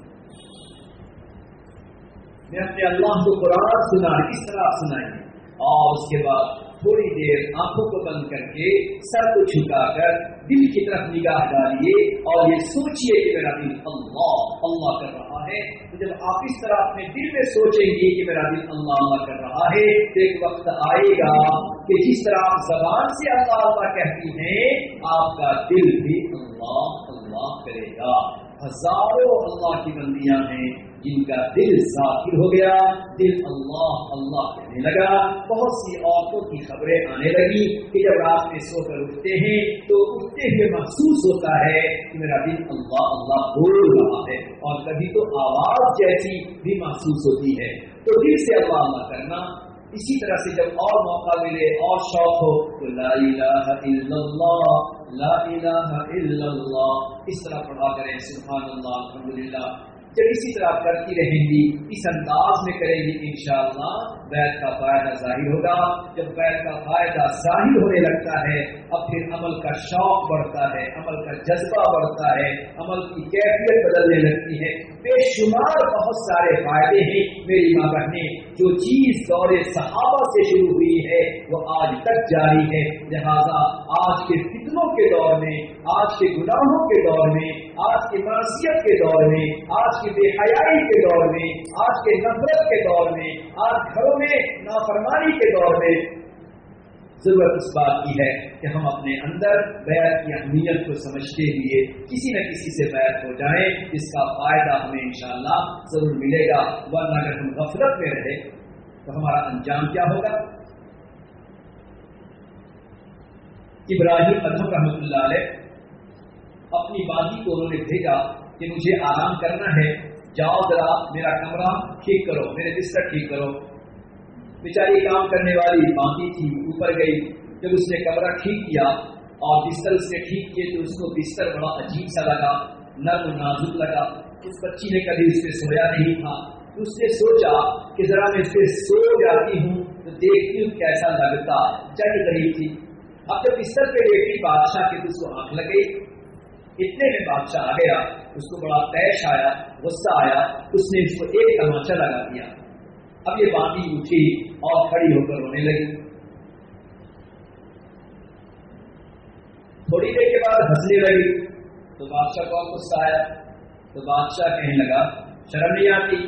मैं अपने अल्लाह को कुरान सुना रही। इस तरह आप सुनाएंगे और उसके बाद थोड़ी देर आंखों को बंद करके सर को झुकाकर दिल की तरफ निगाह डालिए और ये सोचिए कि मेरा दिल अल्लाह अल्लाह कर रहा है। तो जब आप इस तरह अपने दिल में सोचेंगे कि मेरा दिल अल्लाह अल्लाह कर रहा है, तो एक वक्त आएगा कि जिस तरह आप जबान से अल्लाह अल्लाह कहती हैं, आपका दिल भी अल्लाह अल्लाह करेगा। हजारों अल्लाह की बंदियां हैं जिनका दिल ज़ाकिर हो गया, दिल अल्लाह अल्लाह कहने लगा। बहुत सी औरतों की खबरें आने लगी कि जब रात में सोकर उठते हैं तो उठते हुए महसूस होता है कि मेरा दिल अल्लाह अल्लाह बोल रहा है, और कभी तो आवाज जैसी भी महसूस होती है। तो दिल से अल्लाह अल्लाह करना। इसी तरह से जब और मौका मिले और शौक हो तो ला इलाहा इल्लल्लाह, ला इलाहा इल्लल्लाह इस तरह पढ़ा करें, सुभान अल्लाह अल्हम्दुलिल्लाह। जब इसी तरह करती रहेंगी, इस अंदाज में करेंगी, इंशाअल्लाह बैत का फायदा जाहिर होगा। जब बैत का फायदा जाहिर होने लगता है, अब फिर अमल का शौक बढ़ता है, अमल का जज्बा बढ़ता है, अमल की कैफियत बदलने लगती है। बेशुमार बहुत सारे फायदे हैं मेरी माँ बहनें। जो चीज दौरे सहाबा से शुरू हुई है वो आज तक जारी है। लिहाजा आज के फितनों के दौर में, आज के गुनाहों के दौर में, आज की मासियत के दौर में, आज की बेहयाई के दौर में, आज के नफरत के दौर में, आज घरों में नाफरमानी के दौर में जरूरत इस बात की है कि हम अपने अंदर बैत की अहमियत को समझते हुए किसी न किसी से बैत हो जाएं, जिसका फायदा हमें इंशाअल्लाह जरूर मिलेगा। वरना अगर हम गफलत में रहे तो हमारा अंजाम क्या होगा। इब्राहिम अदहम रहमतुल्लाह अलैह अपनी बाजी को उन्होंने भेजा कि मुझे आराम करना है, जाओ जरा मेरा कमरा ठीक करो, मेरे बिस्तर ठीक करो। बेचारी काम करने वाली बाकी थी, ऊपर गई। जब उसने कमरा ठीक किया और बिस्तर उसने ठीक किए तो उसको बिस्तर बड़ा अजीब सा लगा, नर्म नाजुक लगा। उस बच्ची ने कभी उससे सोया नहीं था, तो उसने सोचा कि जरा मैं इससे सो जाती हूँ तो देखती हूँ कैसा लगता। जग रही थी। अब जब बिस्तर पे लेटी बादशाह की तो उसको आंख लग गई। इतने में बादशाह आ गया, उसको बड़ा तैश आया, गुस्सा आया, उसने उसको एक तमाचा लगा दिया। अब ये बांदी उठी और खड़ी होकर रोने लगी। थोड़ी देर के बाद हंसने लगी तो बादशाह को गुस्सा आया। तो बादशाह कहने लगा, शर्म नहीं आती,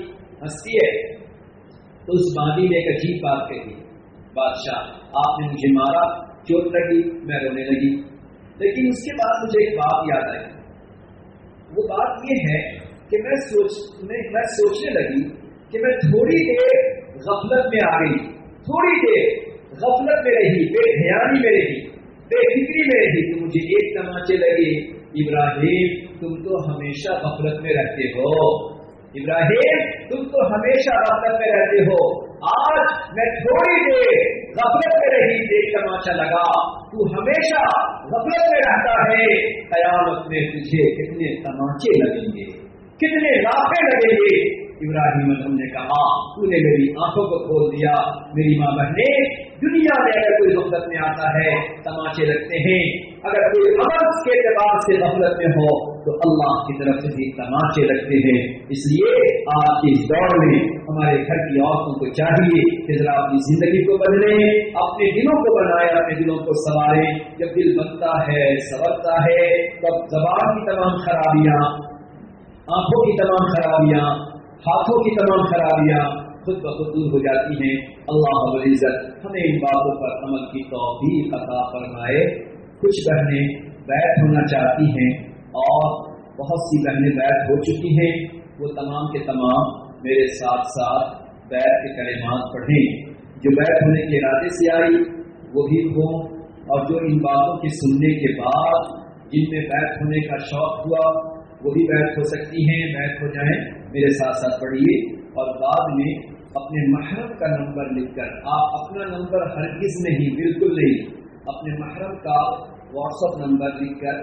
ہنستی ہے. تو اس باندی نے ایک عجیب بات کہی, بادشاہ آپ نے مجھے مارا, چوٹ لگی, میں رونے لگی, لیکن اس کے بعد مجھے ایک بات یاد آئی. وہ بات یہ ہے کہ میں سوچ میں, میں سوچنے لگی کہ میں تھوڑی دیر غفلت میں آ گئی, تھوڑی دیر غفلت میں رہی, بے خیالی میں رہی, بے فکری میں رہی, تو مجھے ایک تماچے لگے, ابراہیم تم تو ہمیشہ غفلت میں رہتے ہو, ابراہیم تم تو ہمیشہ غفلت میں رہتے ہو. آج میں تھوڑی دیر غفلت میں رہی, ایک تماچا لگا, تو ہمیشہ غفلت میں رہتا ہے, قیامت میں تجھے کتنے تماچے لگیں گے, کتنے لاکھیں لگیں گے. ابراہیم ہم نے کہا تو نے میری آنکھوں کو کھول دیا. میری ماں بہنیں, دنیا میں اگر کوئی غفلت میں آتا ہے تماچے لگتے ہیں, اگر کوئی عمل کے اعتبار سے غفلت میں ہو تو اللہ کی طرف سے بھی تماچے لگتے ہیں. اس لیے آج کے اس دور میں ہمارے گھر کی عورتوں کو چاہیے کہ ذرا اپنی زندگی کو بدلیں, اپنے دلوں کو بنائیں, اپنے دلوں کو سنواریں. جب دل بنتا ہے, سنورتا ہے, تب زبان کی تمام خرابیاں, آنکھوں کی تمام خرابیاں, ہاتھوں کی تمام خرابیاں خود بخود دور ہو جاتی ہیں. اللہ رب العزت ہمیں ان باتوں پر عمل کی توفیق عطا فرمائے. کچھ بہنیں بیعت ہونا چاہتی ہیں اور بہت سی بہنیں بیعت ہو چکی ہیں, وہ تمام کے تمام میرے ساتھ ساتھ بیعت کے کلمات پڑھیں. جو بیعت ہونے کے ارادے سے آئی وہ بھی ہوں, اور جو ان باتوں کے سننے کے بعد جن میں بیعت ہونے کا شوق ہوا وہ بھی بیعت ہو سکتی ہیں, بیعت ہو جائیں. میرے ساتھ ساتھ پڑھیے, اور بعد میں اپنے محرم کا نمبر لکھ کر, آپ اپنا نمبر ہرگز نہیں, بالکل نہیں, اپنے محرم کا واٹس ایپ نمبر لکھ کر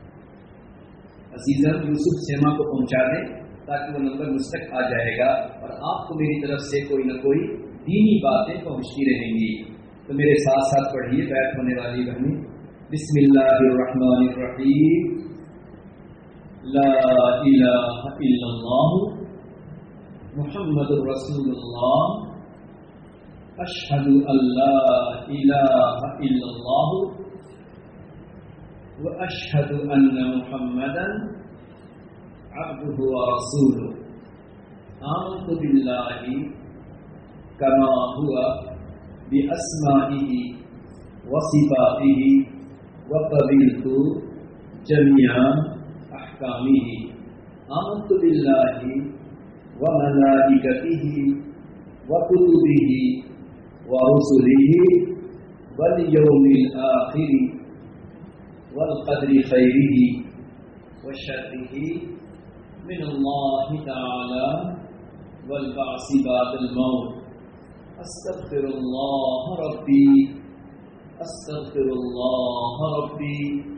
عزیزم یوسف سیما کو پہنچا دیں, تاکہ وہ نمبر مجھ تک آ جائے گا اور آپ کو میری طرف سے کوئی نہ کوئی دینی باتیں پہنچتی رہیں گی. تو میرے ساتھ ساتھ پڑھیے بیعت ہونے والی بہنیں. بسم اللہ الرحمن الرحیم. لا الہ الا اللہ محمد رسول اللہ. اشہد ان لا الہ الا اللہ واشہد ان محمدا عبدہ ورسولہ. آمنت باللہ کما ہوا باسمائہ وصفاتہ وقبلت جمیع احکامہ. آمنت باللہ وملائکتہ وکتبہ ورسلہ والیوم الآخر والقدر خیرہ وشرہ من اللہ تعالی والبعث بعد الموت. استغفر اللہ ربی استغفر اللہ ربی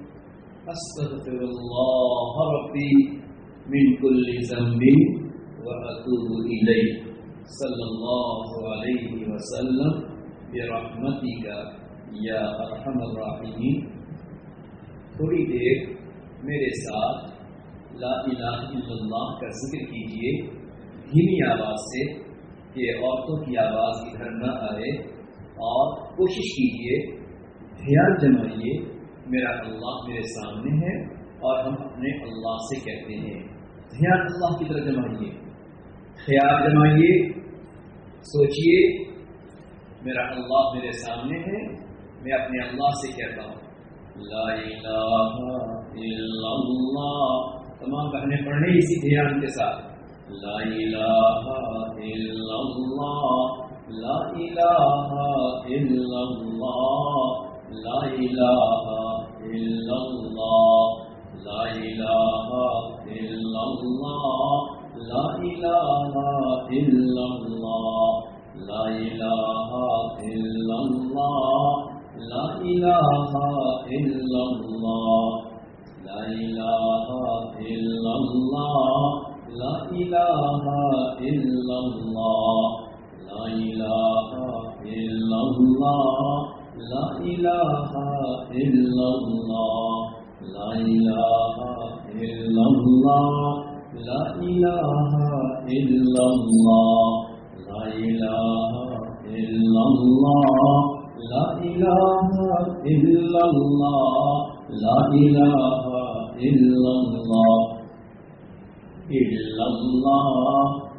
استغفر اللہ ربی من کل ذنب واتوب الیہ. صلی اللہ علیہ وسلم برحمتک یا ارحم الراحمین. تھوڑی دیر میرے ساتھ لا الہ الا اللہ کا ذکر کیجیے دھیمی آواز سے, کہ عورتوں کی آواز ادھر نہ آئے, اور کوشش کیجیے, خیال جمائیے میرا اللہ میرے سامنے ہے اور ہم اپنے اللہ سے کہتے ہیں. دھیان اللہ کی طرف جمائیے, خیال جمائیے, سوچیے میرا اللہ میرے سامنے ہے, میں اپنے اللہ سے کہتا ہوں لا الہ الا اللہ. تمام بہنیں پڑھیں اسی دھیان کے ساتھ. لا الہ الا اللہ لا الہ الا اللہ لا الہ الا اللہ لا الہ الا اللہ لا الہ الا اللہ لا الہ الا اللہ لا الہ الا اللہ لا الہ الا اللہ لا الہ الا اللہ لا الہ الا اللہ لا الہ الا اللہ لا الہ الا اللہ لا الہ الا اللہ لا الہ الا اللہ لا الہ الا اللہ لا الہ الا اللہ الا اللہ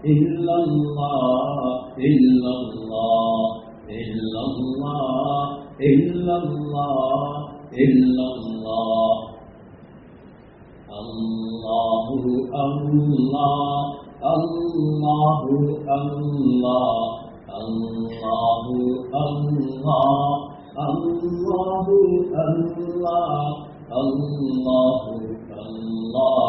إلا الله إلا الله إلا الله إلا الله إلا الله الله الله الله الله الله الله الله الله الله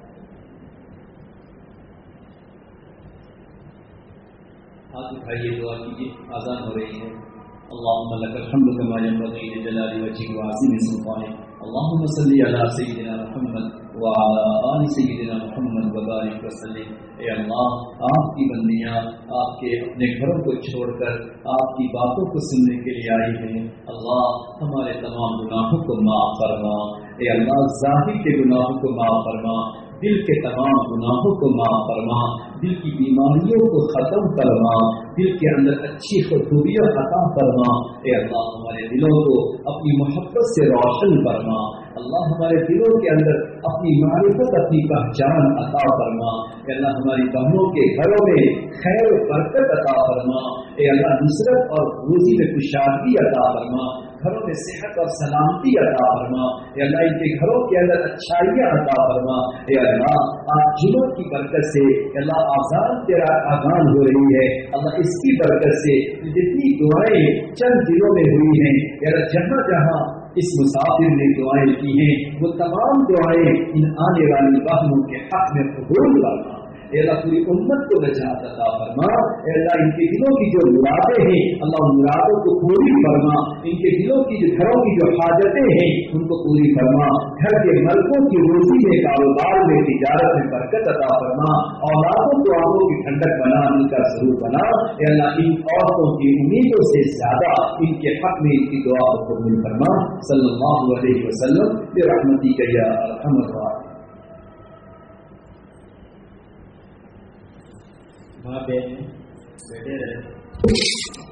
ہاتھ اٹھائیے دعا کیجیے آزان ہو رہی ہے اللهم لك الحمد كما ينبغي لجلال وجهك وعظيم سلطانك اللهم صل على سيدنا محمد وعلى آل سيدنا محمد وبارك وسلم. اے اللہ آپ کی بندیاں آپ کے اپنے گھروں کو چھوڑ کر آپ کی باتوں کو سننے کے لیے آئی ہیں. اللہ ہمارے تمام گناہوں کو معاف فرما. اے اللہ ظاہر کے گناہوں کو معاف فرما, دل کے تمام گناہوں کو معاف فرما, دل کی بیماریوں کو ختم فرما, دل کے اندر اچھی خوبیاں عطا فرما. اے اللہ ہمارے دلوں کو اپنی محبت سے روشن فرما. اللہ ہمارے دلوں کے اندر اپنی معرفت اپنی پہچان عطا فرما. اے اللہ ہماری بہنوں کے گھروں میں خیر و برکت عطا فرما. اے اللہ نصرت اور روزی میں کشادگی عطا فرما, گھروں میں صحت اور سلامتی عطا فرما. اے اللہ ان کے گھروں کے اندر اچھائیاں عطا فرما. اے اللہ آج جمعہ کی برکت سے اے اللہ آزان تیرا آزان ہو رہی ہے, اللہ اس کی برکت سے جتنی دعائیں چند دنوں میں ہوئی ہیں اے اللہ جہاں جہاں اس مسافر نے دعائیں کی ہیں وہ تمام دعائیں ان آنے والی بہنوں کے حق میں قبول کرنا. اے اللہ پوری امت کو نجات عطا فرما. اے اللہ ان کے دلوں کی جو مرادیں ہیں اللہ ان مرادوں کو پوری فرما. ان کے دلوں کی جو گھروں کی جو حاجتیں ہیں ان کو پوری فرما. گھر کے ملکوں کی روزی میں, کاروبار میں, تجارت میں برکت عطا فرما. اولادوں کو آنکھوں کی ٹھنڈک بنا, ان کا ضرور بنا. اے اللہ ان عورتوں کی امیدوں سے زیادہ ان کے حق میں ان کی دعا کو قبول فرما. صلی اللہ علیہ وسلم برحمتک یا ارحم الراحمین. ماں بہن بیٹھے رہے.